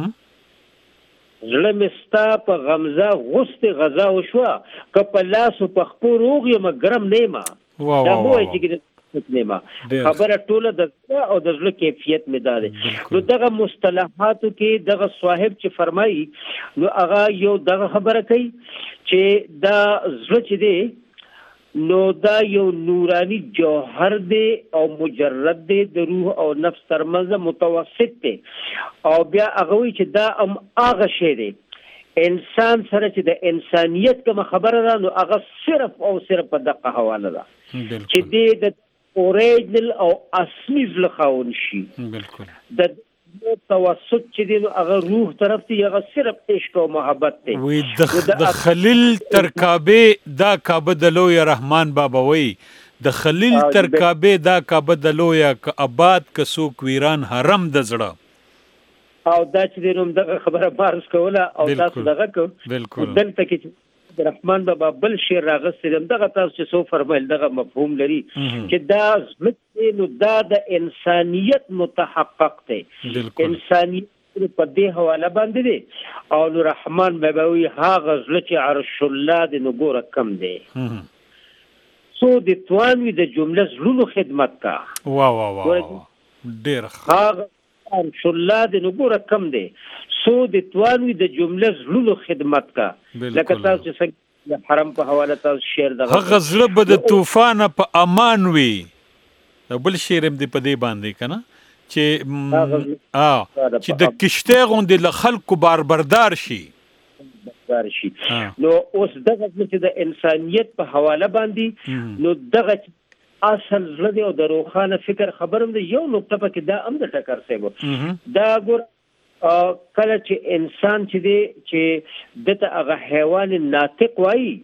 زړه مې ستا په غمزه غوست غذا وشوه که په لاسو په خپو روغ یم ګرم نه یم دا مو وایي چې خبره ټوله د او د زړه کیفیت مې دا دی نو دغه مصطلحاتو کې دغه صاحب چې فرمایي نو هغه یو دغه خبره کوي چې دا زړه چې دی نو دا یو نورانی جوهر دی او مجرد دی د روح او نفس ترمنځ متوسط دی او بیا هغه وایي چې دا هم هغه شی دی انسان سره چې د انسانیت کومه خبره ده نو هغه صرف او صرف په دغه حواله ده چې دی د اوریجنل او اصلي زړه خاون شي بالکل د توسط چې دی نو هغه روح طرف ته هغه صرف عشق او محبت دی وی د خلیل تر کعبه دا کعبه د لوی رحمان بابا وی د خلیل تر کعبه دا کعبه د لوی ک آباد کسو ویران حرم د زړه او دا چې دی نو دغه خبره بارس کوله او تاسو دغه کو بالکل دلته کې د رحمان بابا بل شعر راغستم دغه تاسو چې سو فرمایل دغه مفهوم لري چې دا زمت نو دا د انسانیت متحقق دی انسانیت په دې حواله باندې دی او نو رحمان بابا وی هاغه زړه چې عرش الله د نو ګوره کم دی سو د توانوي د جمله زلو خدمت کا وا وا وا ډیر هاغه عرش الله د نو ګوره کم دی سو د توانوي د جمله زلو خدمت کا لکه تاسو چې د حرم په حواله تاسو شعر دغه هغه زړه به د طوفان په امان وي بل شعر هم دی په دې باندې کنه چې ا چې د کشته غوندې له خلکو باربردار شي بردار شي نو اوس دغه چې د انسانیت په حواله باندې نو دغه اصل زړه دی او د روخانه فکر خبرم دی یو نقطه پکې دا هم د ټکر سیبو دا ګور کله چې انسان چې دی چې دته هغه حیوان ناطق وایي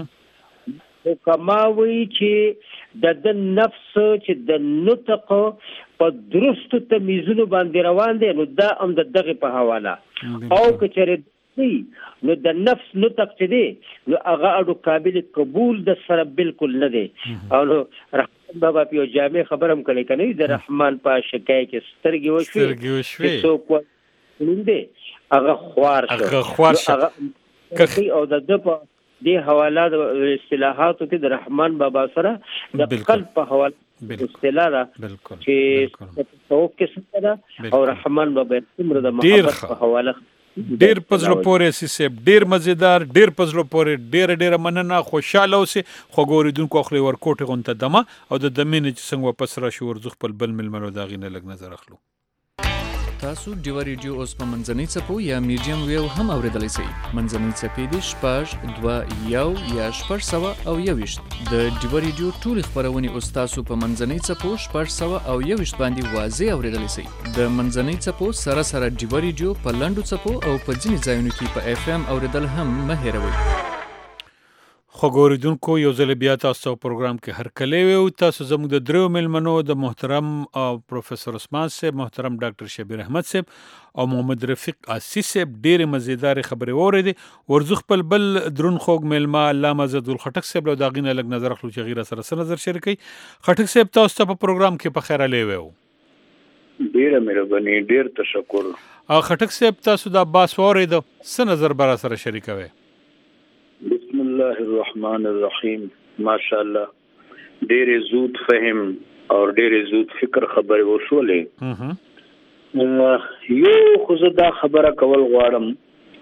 او کما وایي چې د د نفس چې د نطق په درست تمیزونو باندې روان دی نو دا هم د دغه په حواله او که چېرې نو د نفس نطق چې دی نو هغه اډو قابل قبول د سره بالکل نه دی او نو رحمان بابا په جامع خبرم کړي کنه د رحمان په شکای کې سترګې وشوي سترګې وشوي څوک لنده هغه خوار شو هغه خوار شو او د د په دې حواله د اصطلاحاتو کې د رحمان بابا سره د قلب په حواله اصطلاح ده چې تصوف کې څه ده او رحمان بابا څومره د محبت په حواله ډیر پزلو پورې سیسب ډیر مزیدار ډیر پزلو پورې ډیر ډیر مننه خوشاله اوسه خو ګوریدونکو خپل ورکوټه غونته دمه او د دمینه چې څنګه واپس را شو ورځ خپل بل ملمنو دا غینه لګ نظر اخلو تاسو ډیو ریډیو اوس په منځنۍ څپو یا میډیم ویو هم اوریدلای شئ منځنۍ څپې دي شپږ دوه یو یا شپږ سوه او یوویشت د ډیو ریډیو ټولې خپرونې اوس تاسو په منځنۍ څپو شپږ سوه او یوویشت باندې واضح اوریدلای شئ د منځنۍ څپو سره سره ډیو ریډیو په لنډو څپو او په ځینې ځایونو کې په اف ام اوریدل هم مه هیروئ خو ګوریدونکو یو ځل بیا تاسو پروګرام کې هر کله ویو تاسو زموږ د درو ملمنو د محترم پروفیسور عثمان صاحب محترم ډاکټر شبیر احمد صاحب او محمد رفیق عاصی صاحب ډېر مزیدار خبرې اورېدې ورزو خپل بل درون خوږ ملما علامه عزت الخټک صاحب له داغینه لګ نظر اخلو چې غیره سره سره نظر شریکي خټک صاحب تاسو ته په پروګرام کې په خیر علي ویو ډېر مهرباني ډېر تشکر او خټک صاحب تاسو د عباس اورېدو څه نظر بر سره شریکوي بسم الله الرحمن الرحیم ماشاء الله ډېر زود فهم او ډېر زود فکر خبرې وشولې یو خو زه دا خبره کول غواړم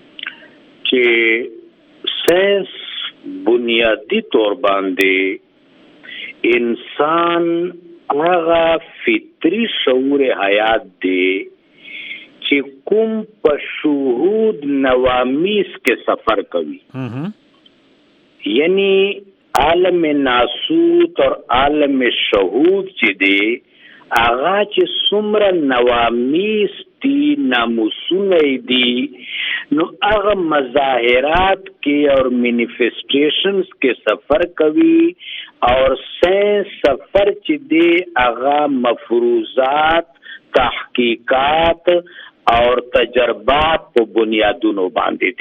چې ساينس بنیادی طور باندې انسان هغه فطری شعور حیات دی چې کوم په شهود نوامیس کې سفر کوي یعنی عالم ناسوت اور عالم شهود چې دی هغه چې څومره نوامیس دي ناموسونه دي نو هغه مظاهرات کې اور مینیفیسټیشنز کې سفر کوي اور ساينس سفر چې دی هغه مفروضات تحقیقات اور تجربات په بنیادونو باندې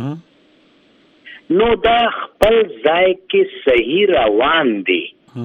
دي نو دا خپل ځای کې صحیح روان دي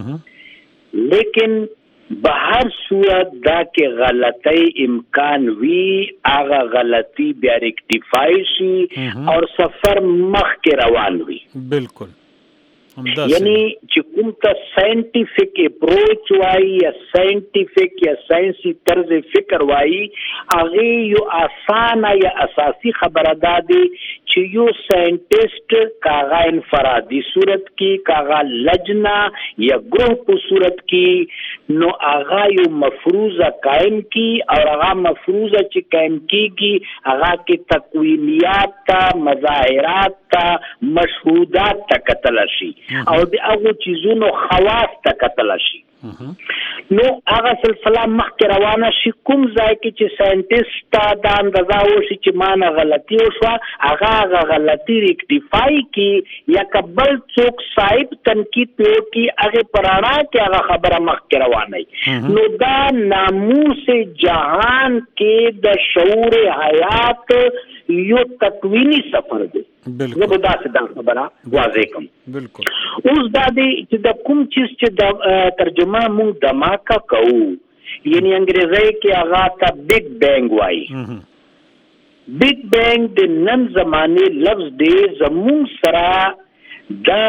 لیکن بهر صورت دا کې غلطی امکان وی هغه غلطی بیا ریکټیفای شي اور سفر مخ کې روان وي بالکل یعنی چې کوم ته ساينټیفیک اپروچ وای یا ساينټیفیک یا ساينسي طرز فکر وای هغه یو اسانه یا اساسي خبره ده چې یو ساينټیسټ کاغه انفرادي صورت کې کاغه لجنه یا ګروپ په صورت کې نو هغه یو مفروضه قائم کی اور هغه مفروضه چې قائم کیږي هغه کې تقویمیات تا مظاهرات تا مشهودات تا کتل شي او د هغه چیزونو خواص ته کتل شي نو هغه سلسله مخکې روانه شي کوم ځای کې چې ساينټیسټ ته د اندازه وشي چې مانه غلطي وشوه هغه هغه غلطي ریکټیفای کی یا قبل څوک صاحب تنقید پیو کی هغه پرانا کې هغه خبره مخکې روانه نو دا ناموس جهان کې د شعور حیات یو تکوینی سفر دی بالکل زه دا څه خبره واضح کوم بالکل اوس دا دی چې د کوم چیز چې د ترجمه مونږ دماکه کوو یعنی انګریزي کې هغه ته بیگ بینګ وایي بیگ بینګ د نن زمانه لفظ دی زمون سره دا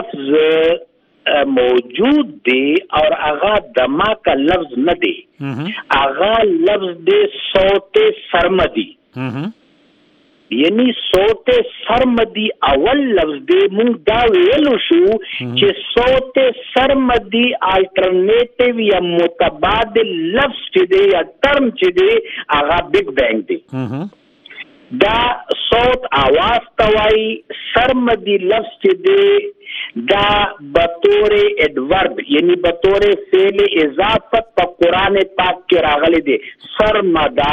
لفظ موجود دی اور هغه دماکه لفظ نه دی هغه لفظ دی صوت سرمدی یعنی صوت سرمدی اول لفظ دی مونږ دا ویلو شو چې صوت سرمدی الټرنیټیو یا متبادل لفظ چې دی یا ټرم چې دی هغه بیگ بینګ دی دا صوت आवाज توای سرمدی لفظ چې دی دا بطور ایڈورب یعنی بطور فعل اضافت په قرآن پاک کې راغلی دی سرمدا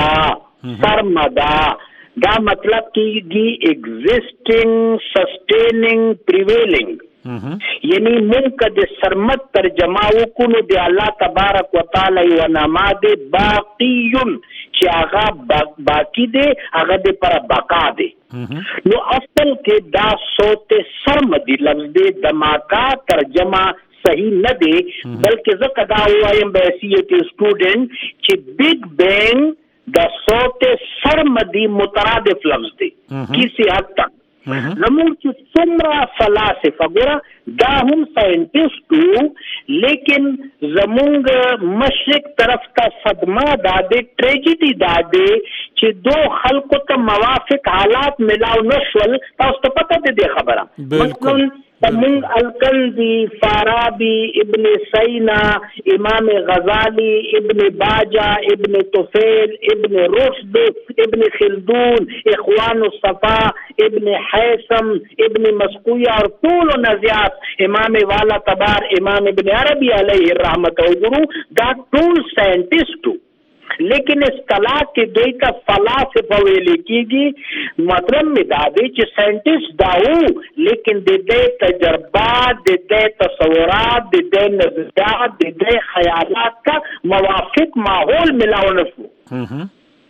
سرمدا دا مطلب کیږي ایگزسٹنگ سسٹیننگ پریویلنگ یعنی مونږ د سرمد ترجمه وکړو د الله تبارک وتعالى یو نامه دی باقیون چې هغه باقی دی هغه د پر بقا دی نو اصل کې دا صوت سرمدی لفظ دی دماکا ترجمه صحیح نه دی بلکې زه دا وایم به حیثیت سټوډنټ چې بیگ بینګ دا صوت سرمدی مترادف لفظ دی کسی حد تک زمون چې څومره فلاسفه ګوره دا هم ساينټیسټو لیکن زمونږ مشرق طرف ته صدمه دا دی ټریجډي دا دی چې دو خلکو ته موافق حالات ملاو نشول تاسو ته پته دی خبره بالکل من الکندی فارابی ابن سینا امام غزالی ابن باجا ابن طفیل ابن رشد ابن خلدون اخوان الصفا ابن حیثم ابن مسقویہ اور طول و نزیات امام والا تبار امام ابن عربی علیہ الرحمت وګورو دا ټول ساينټیسټو لیکن اصطلاح کې دوی ته فلاسفه ویل کېږي مطلب می دا دی چې ساينټیسټ داو لیکن د دې تجربات د دې تصورات د دې نظریات د دې خیالات کا موافق ماحول ملاو نه شو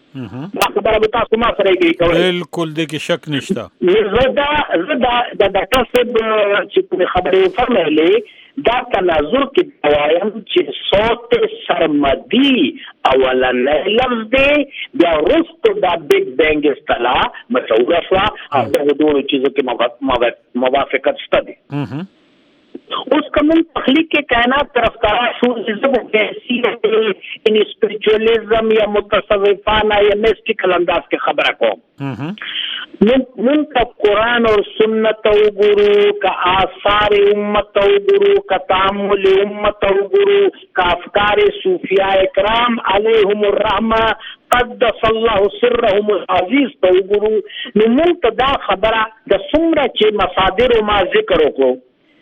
دا خبره به تاسو ما سره کې کوي بالکل د کې شک نشته زدا زدا د ډاکټر صاحب چې خبرې فرمایلې دا تناظر کې دوایم چې صوت سرمدی اولنې لفظ دی بیا وروسته دا بیگ بینګ اصطلاح مشهوره شوه او دغه ډول چیزو کې موافقت شته دی اوس کوم تخلیق کائنات طرفدار شو زبو کیسی ان اسپریچولیزم یا متصوفانه یا میسټیکل انداز کې خبره کوم من کا قرآن اور سنت وګورو کا آثار امت وګورو کا تعامل امت وګورو کا افکار صوفیاء کرام علیهم الرحمه قدس الله سرهم العزیز وګورو نو من دا خبره د څومره چې مصادر ما ذکر وکړو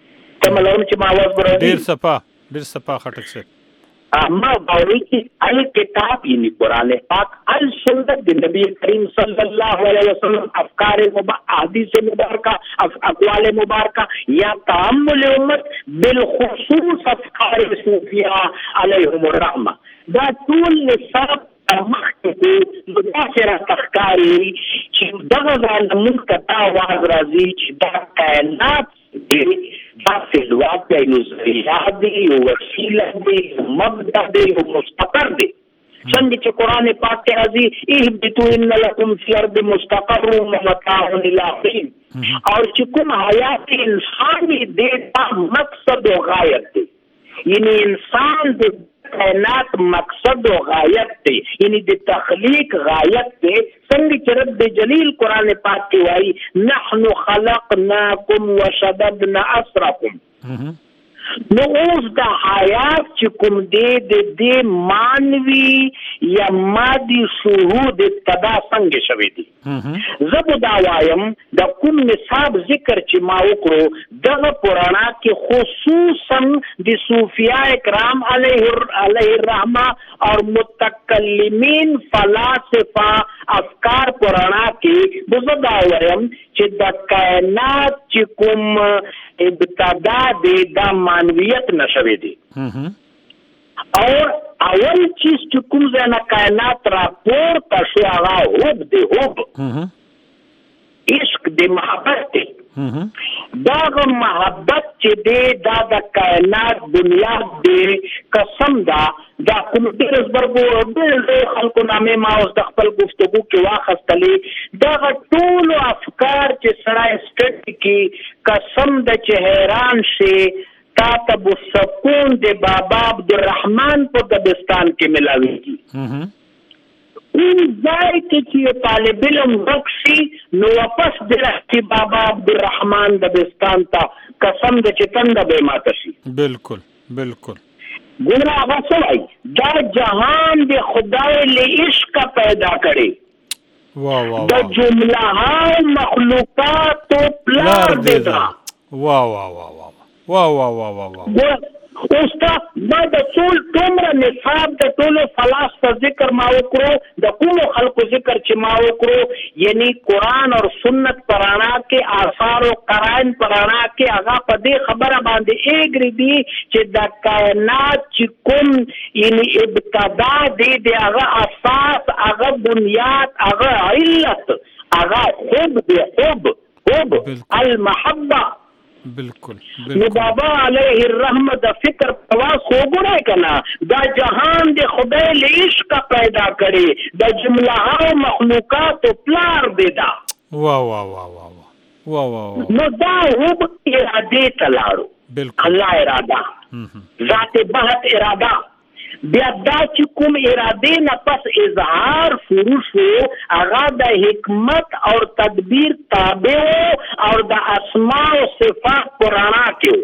تملون چې ما आवाज برابر ډیر صفه ډیر صفه خټک صاحب اما باوی کی الکتاب یعنی قرآن پاک السنت د نبی کریم صلی الله علیه وسلم افکار احادیث مبارکہ اقوال مبارکہ یا تعامل امت بالخصوص افکار صوفیہ علیہم الرحمہ دا ټول نصاب مخکې دا سره تخکاری چې دغه ځان موږ کتا आवाज راځي چې دا کائنات دی دا فلوات دی یو ذریعہ دی یو وسیله دی یو مبدا دی یو مستقر دی څنګه چې قرآن پاک کې راځي اهبطوا ان لكم فی الارض مستقر ومتاع الی حین او چې کوم حیات انسانی دی دا مقصد او غایت دی یعنی انسان د کائنات مقصد و غایت تے یعنی د تخلیق غایت تے څنګه چې رب جلیل قرآن پاک کې وایي نحن خلقناکم وشددنا اسرکم نو اوس د حیات چې کوم دی د دې مانوي یا مادي شهود ابتدا څنګه شوی دی زه به دا وایم د کوم نصاب ذکر چې ما وکړو دغه قرآن کې خصوصا د صوفیاء کرام علیه علیه الرحمه اور متکلمین فلاسفه افکار قرآن کې زه دا وایم چې د کائنات چې کوم ابتدا دی دا مانویت نشوي دی اور اول چیز چې کوم ځای نه کائنات راپور تشو هغه حب دی حب عشق دی محبت دی داغه محبت چې دی دا د کائنات بنیاد دی قسم دا دا کوم پیرسبرګو د خلکو نامه ما اوس د خپل گفتگو کې واخستلې داغه ټول افکار چې سړی سټډي کې قسم د چې حیران شي تا تب سکون د بابا عبدالرحمن په دبستان کې ملاويږي اون ځای کې چې طالب علم بخشي نو واپس درځي بابا عبدالرحمن دبستان ته قسم د چې تند به ماته شي بالکل بالکل ګوره هغه سوای دا جهان د خدای له عشق پیدا کړي واو واو د جمله ها مخلوقات پلار دیدا واو واو واو واو واو واو واو واو اوستا دا د ټول دومره نصاب د ټولو فلاسفه ذکر ما وکړو د کومو خلکو ذکر چې ما وکړو یعنی قرآن اور سنت پرانا کې آثار او قرائن پرانا کې هغه په دې خبره باندې ایګری دي چې د کائنات چې کوم یعنی ابتدا دی د هغه اساس هغه بنیاد هغه علت هغه حب دی حب حب المحبه بالکل نو بابا علیه الرحمه د فکر پواس وګورای کنا دا جهان د خدای له عشق پیدا کړي د جمله ها مخلوقات پلار دیدا وا وا وا وا وا وا نو دا هو اراده تلاړو بالکل الله اراده ذات بحت اراده بیا دا چې کوم اراده نه پس اظهار شروع شو هغه د حکمت او تدبیر تابع او د اسماء او صفات قرآن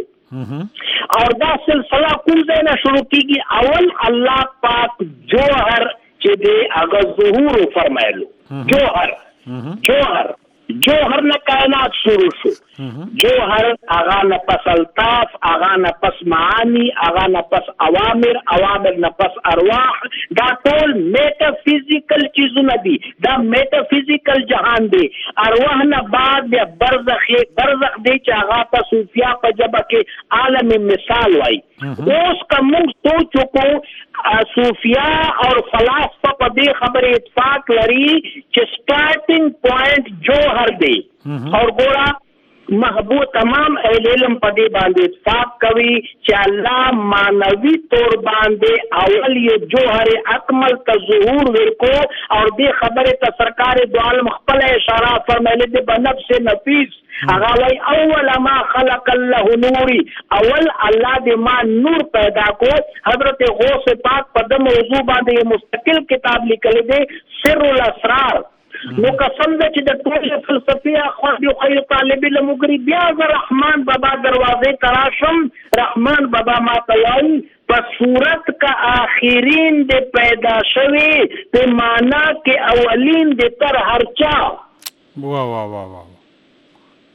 کې او دا سلسله کوم ځای نه شروع کیږي اول الله پاک جوهر چې دی هغه ظهور فرمایلو جوهر جوهر جوهر نه کائنات شروع شو جوهر اغا نه پس الطاف اغا نه پس معانی اغا نه پس اوامر اوامر نه پس ارواح دا ټول میٹا فزیکل چیزونه دي دا میٹا فزیکل جهان دی ارواح نه بعد بیا برزخ برزخ دی چې اغا په صوفیا په جبه کې عالم مثال وای اوس کوم سوچ کو صوفیا اور فلاسفه په دې خبره اتفاق لري چې سٹارټینګ پوائنٹ جوهر دی اور ګورا محبوب تمام اهل علم په دې باندې اتفاق کوي چې الله مانوي تور باندې اول یې جوهر اکمل ته ظهور ورکو اور دې خبره ته سرکار دو عالم خپل اشاره فرمایله دې بنفس نفیس هغه وای اول ما خلق الله نوري اول الله دې ما نور پیدا کو حضرت غوث پاک په دې موضوع باندې مستقل کتاب لیکل دی سر الاسرار نو قسم ده چې د ټول فلسفي اخوان یو خیر طالب علم وګړي بیا ز رحمان بابا دروازې تراشم رحمان بابا ما تیاری په صورت کا آخرین د پیدا شوی په معنا کې اولین د تر هر چا وا وا وا وا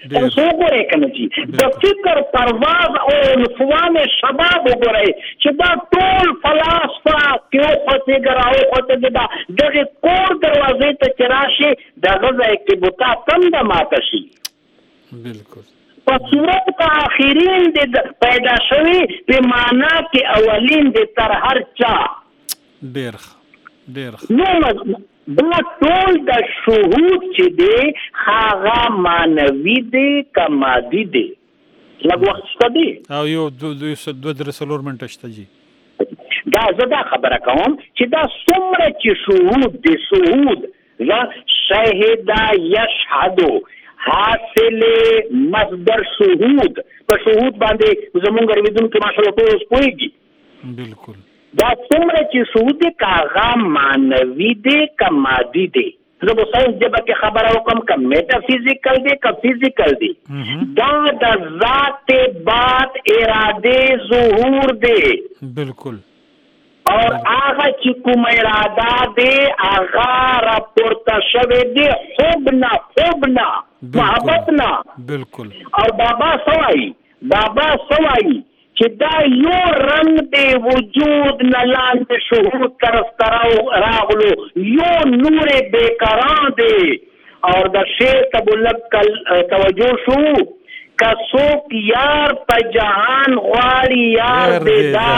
تاسو وګورئ کنه چې د فکر پرواز او نسوان شباب وګورئ چې دا ټول فلسفه کې خو ته ګراو خو ته دا دغه کور دروازې ته چراشي دغه ځای کې بوتا کم د ماته شي بالکل په صورت کا آخرین د پیدا شوی په معنا کې اولین د تر هر چا ډیر ډیر نو دا ټول د شهود چې دی هغه مانوي دی که مادي دی لږ وخت شته دی او یو دوه درې څلور منټه شته جي دا زه دا خبره کوم چې دا څومره چې شهود دی شهود یا شهدا یشهدو حاصل مصدر شهود په شهود باندې زمونږ اوریدونکو ماشاءالله ټول اوس پوهېږي بالکل دا څومره چې شهود دی که هغه معنوي دی که مادي دی زه به ساینس ژبه کې خبره وکړم که میټافیزیکل دی که فیزیکل دی دا د ذات بات اراده ظهور دی بالکل اور هغه چې کوم اراده دی هغه راپورته شوی دی حب نه حب نه محبت نه بالکل او بابا سوای بابا سوای چې دا یو رنگ دی وجود نلان د شهود ترستراو راغلو یو نور بیکران دی اور د شیر تبلک کل توجه شو کسوک یار پا جہان غواری یار دیدا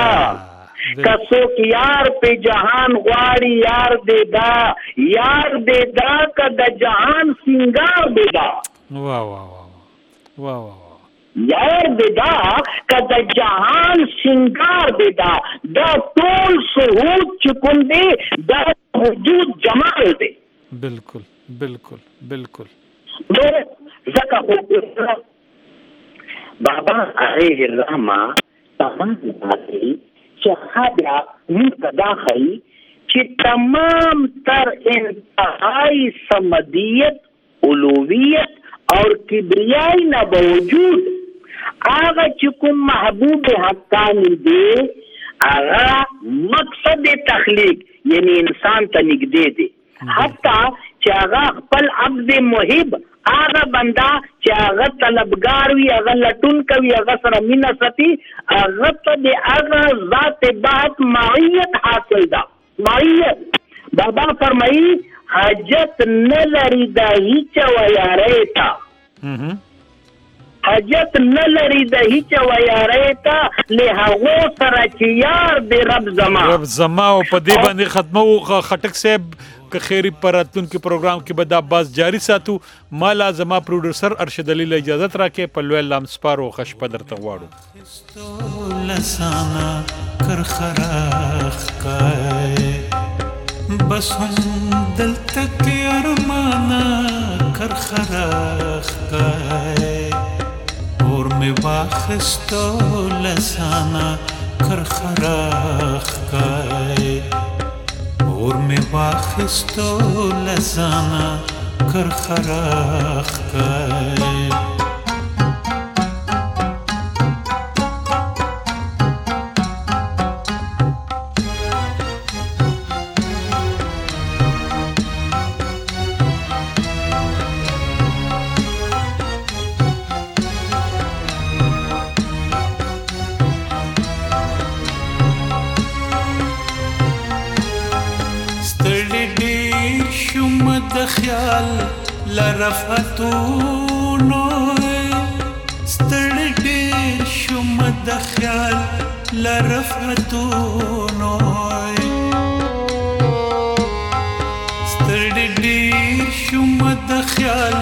کسوک یار پہ جہان غواری یار دیدا یار دیدا کا د جہان سنگار دیدا واہ واہ واہ واہ واہ یار دیدا که د جهان سنگار دیدا دا ټول شهود چې کوم دی دا وجود جمال دی بالکل بالکل بالکل نو ځکه خو بابا علیه الرحمه تمام باندې چې خبره موږ دا ښیي چې تمام تر انتهایی سمدیت علویت اور کبریائی نہ باوجود آغا چکم محبوب حقانی دے آغا مقصد تخلیق یعنی انسان تا نگدے دے حتی چی آغا خپل عبد محب آغا بندہ چی آغا طلبگاروی آغا لٹون کوی آغا سرمین ستی آغا تا دے آغا ذات بات معیت حاصل دا معیت بابا فرمائی حاجت نلری دا ہیچا ویاریتا حاجت نلری دا هیچا ویاریتا لهغو سره چې یار دی رب زما رب زما او په دې باندې ختمو خټک صاحب که خیری پراتون کې پروګرام کې به دا باز جاری ساتو مالا زما پروډوسر ارشد علی له اجازه راکې په لوی لام سپارو خش پدر ته غواړو لسانا کر خراخ کای بس هم دل تک ارمانا کر خراخ کای اور میں واخستو لسانا کر خراخ کای اور میں واخستو لسانا کر خراخ کای خیال لرفتونو ستړي ډېر شوم د خیال لرفتونو ستړي ډېر شوم د خیال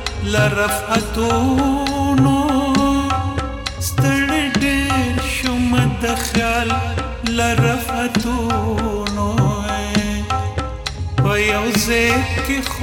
لرفتونو ستړي ډېر شوم د خیال لرفتونو په یو ځای کې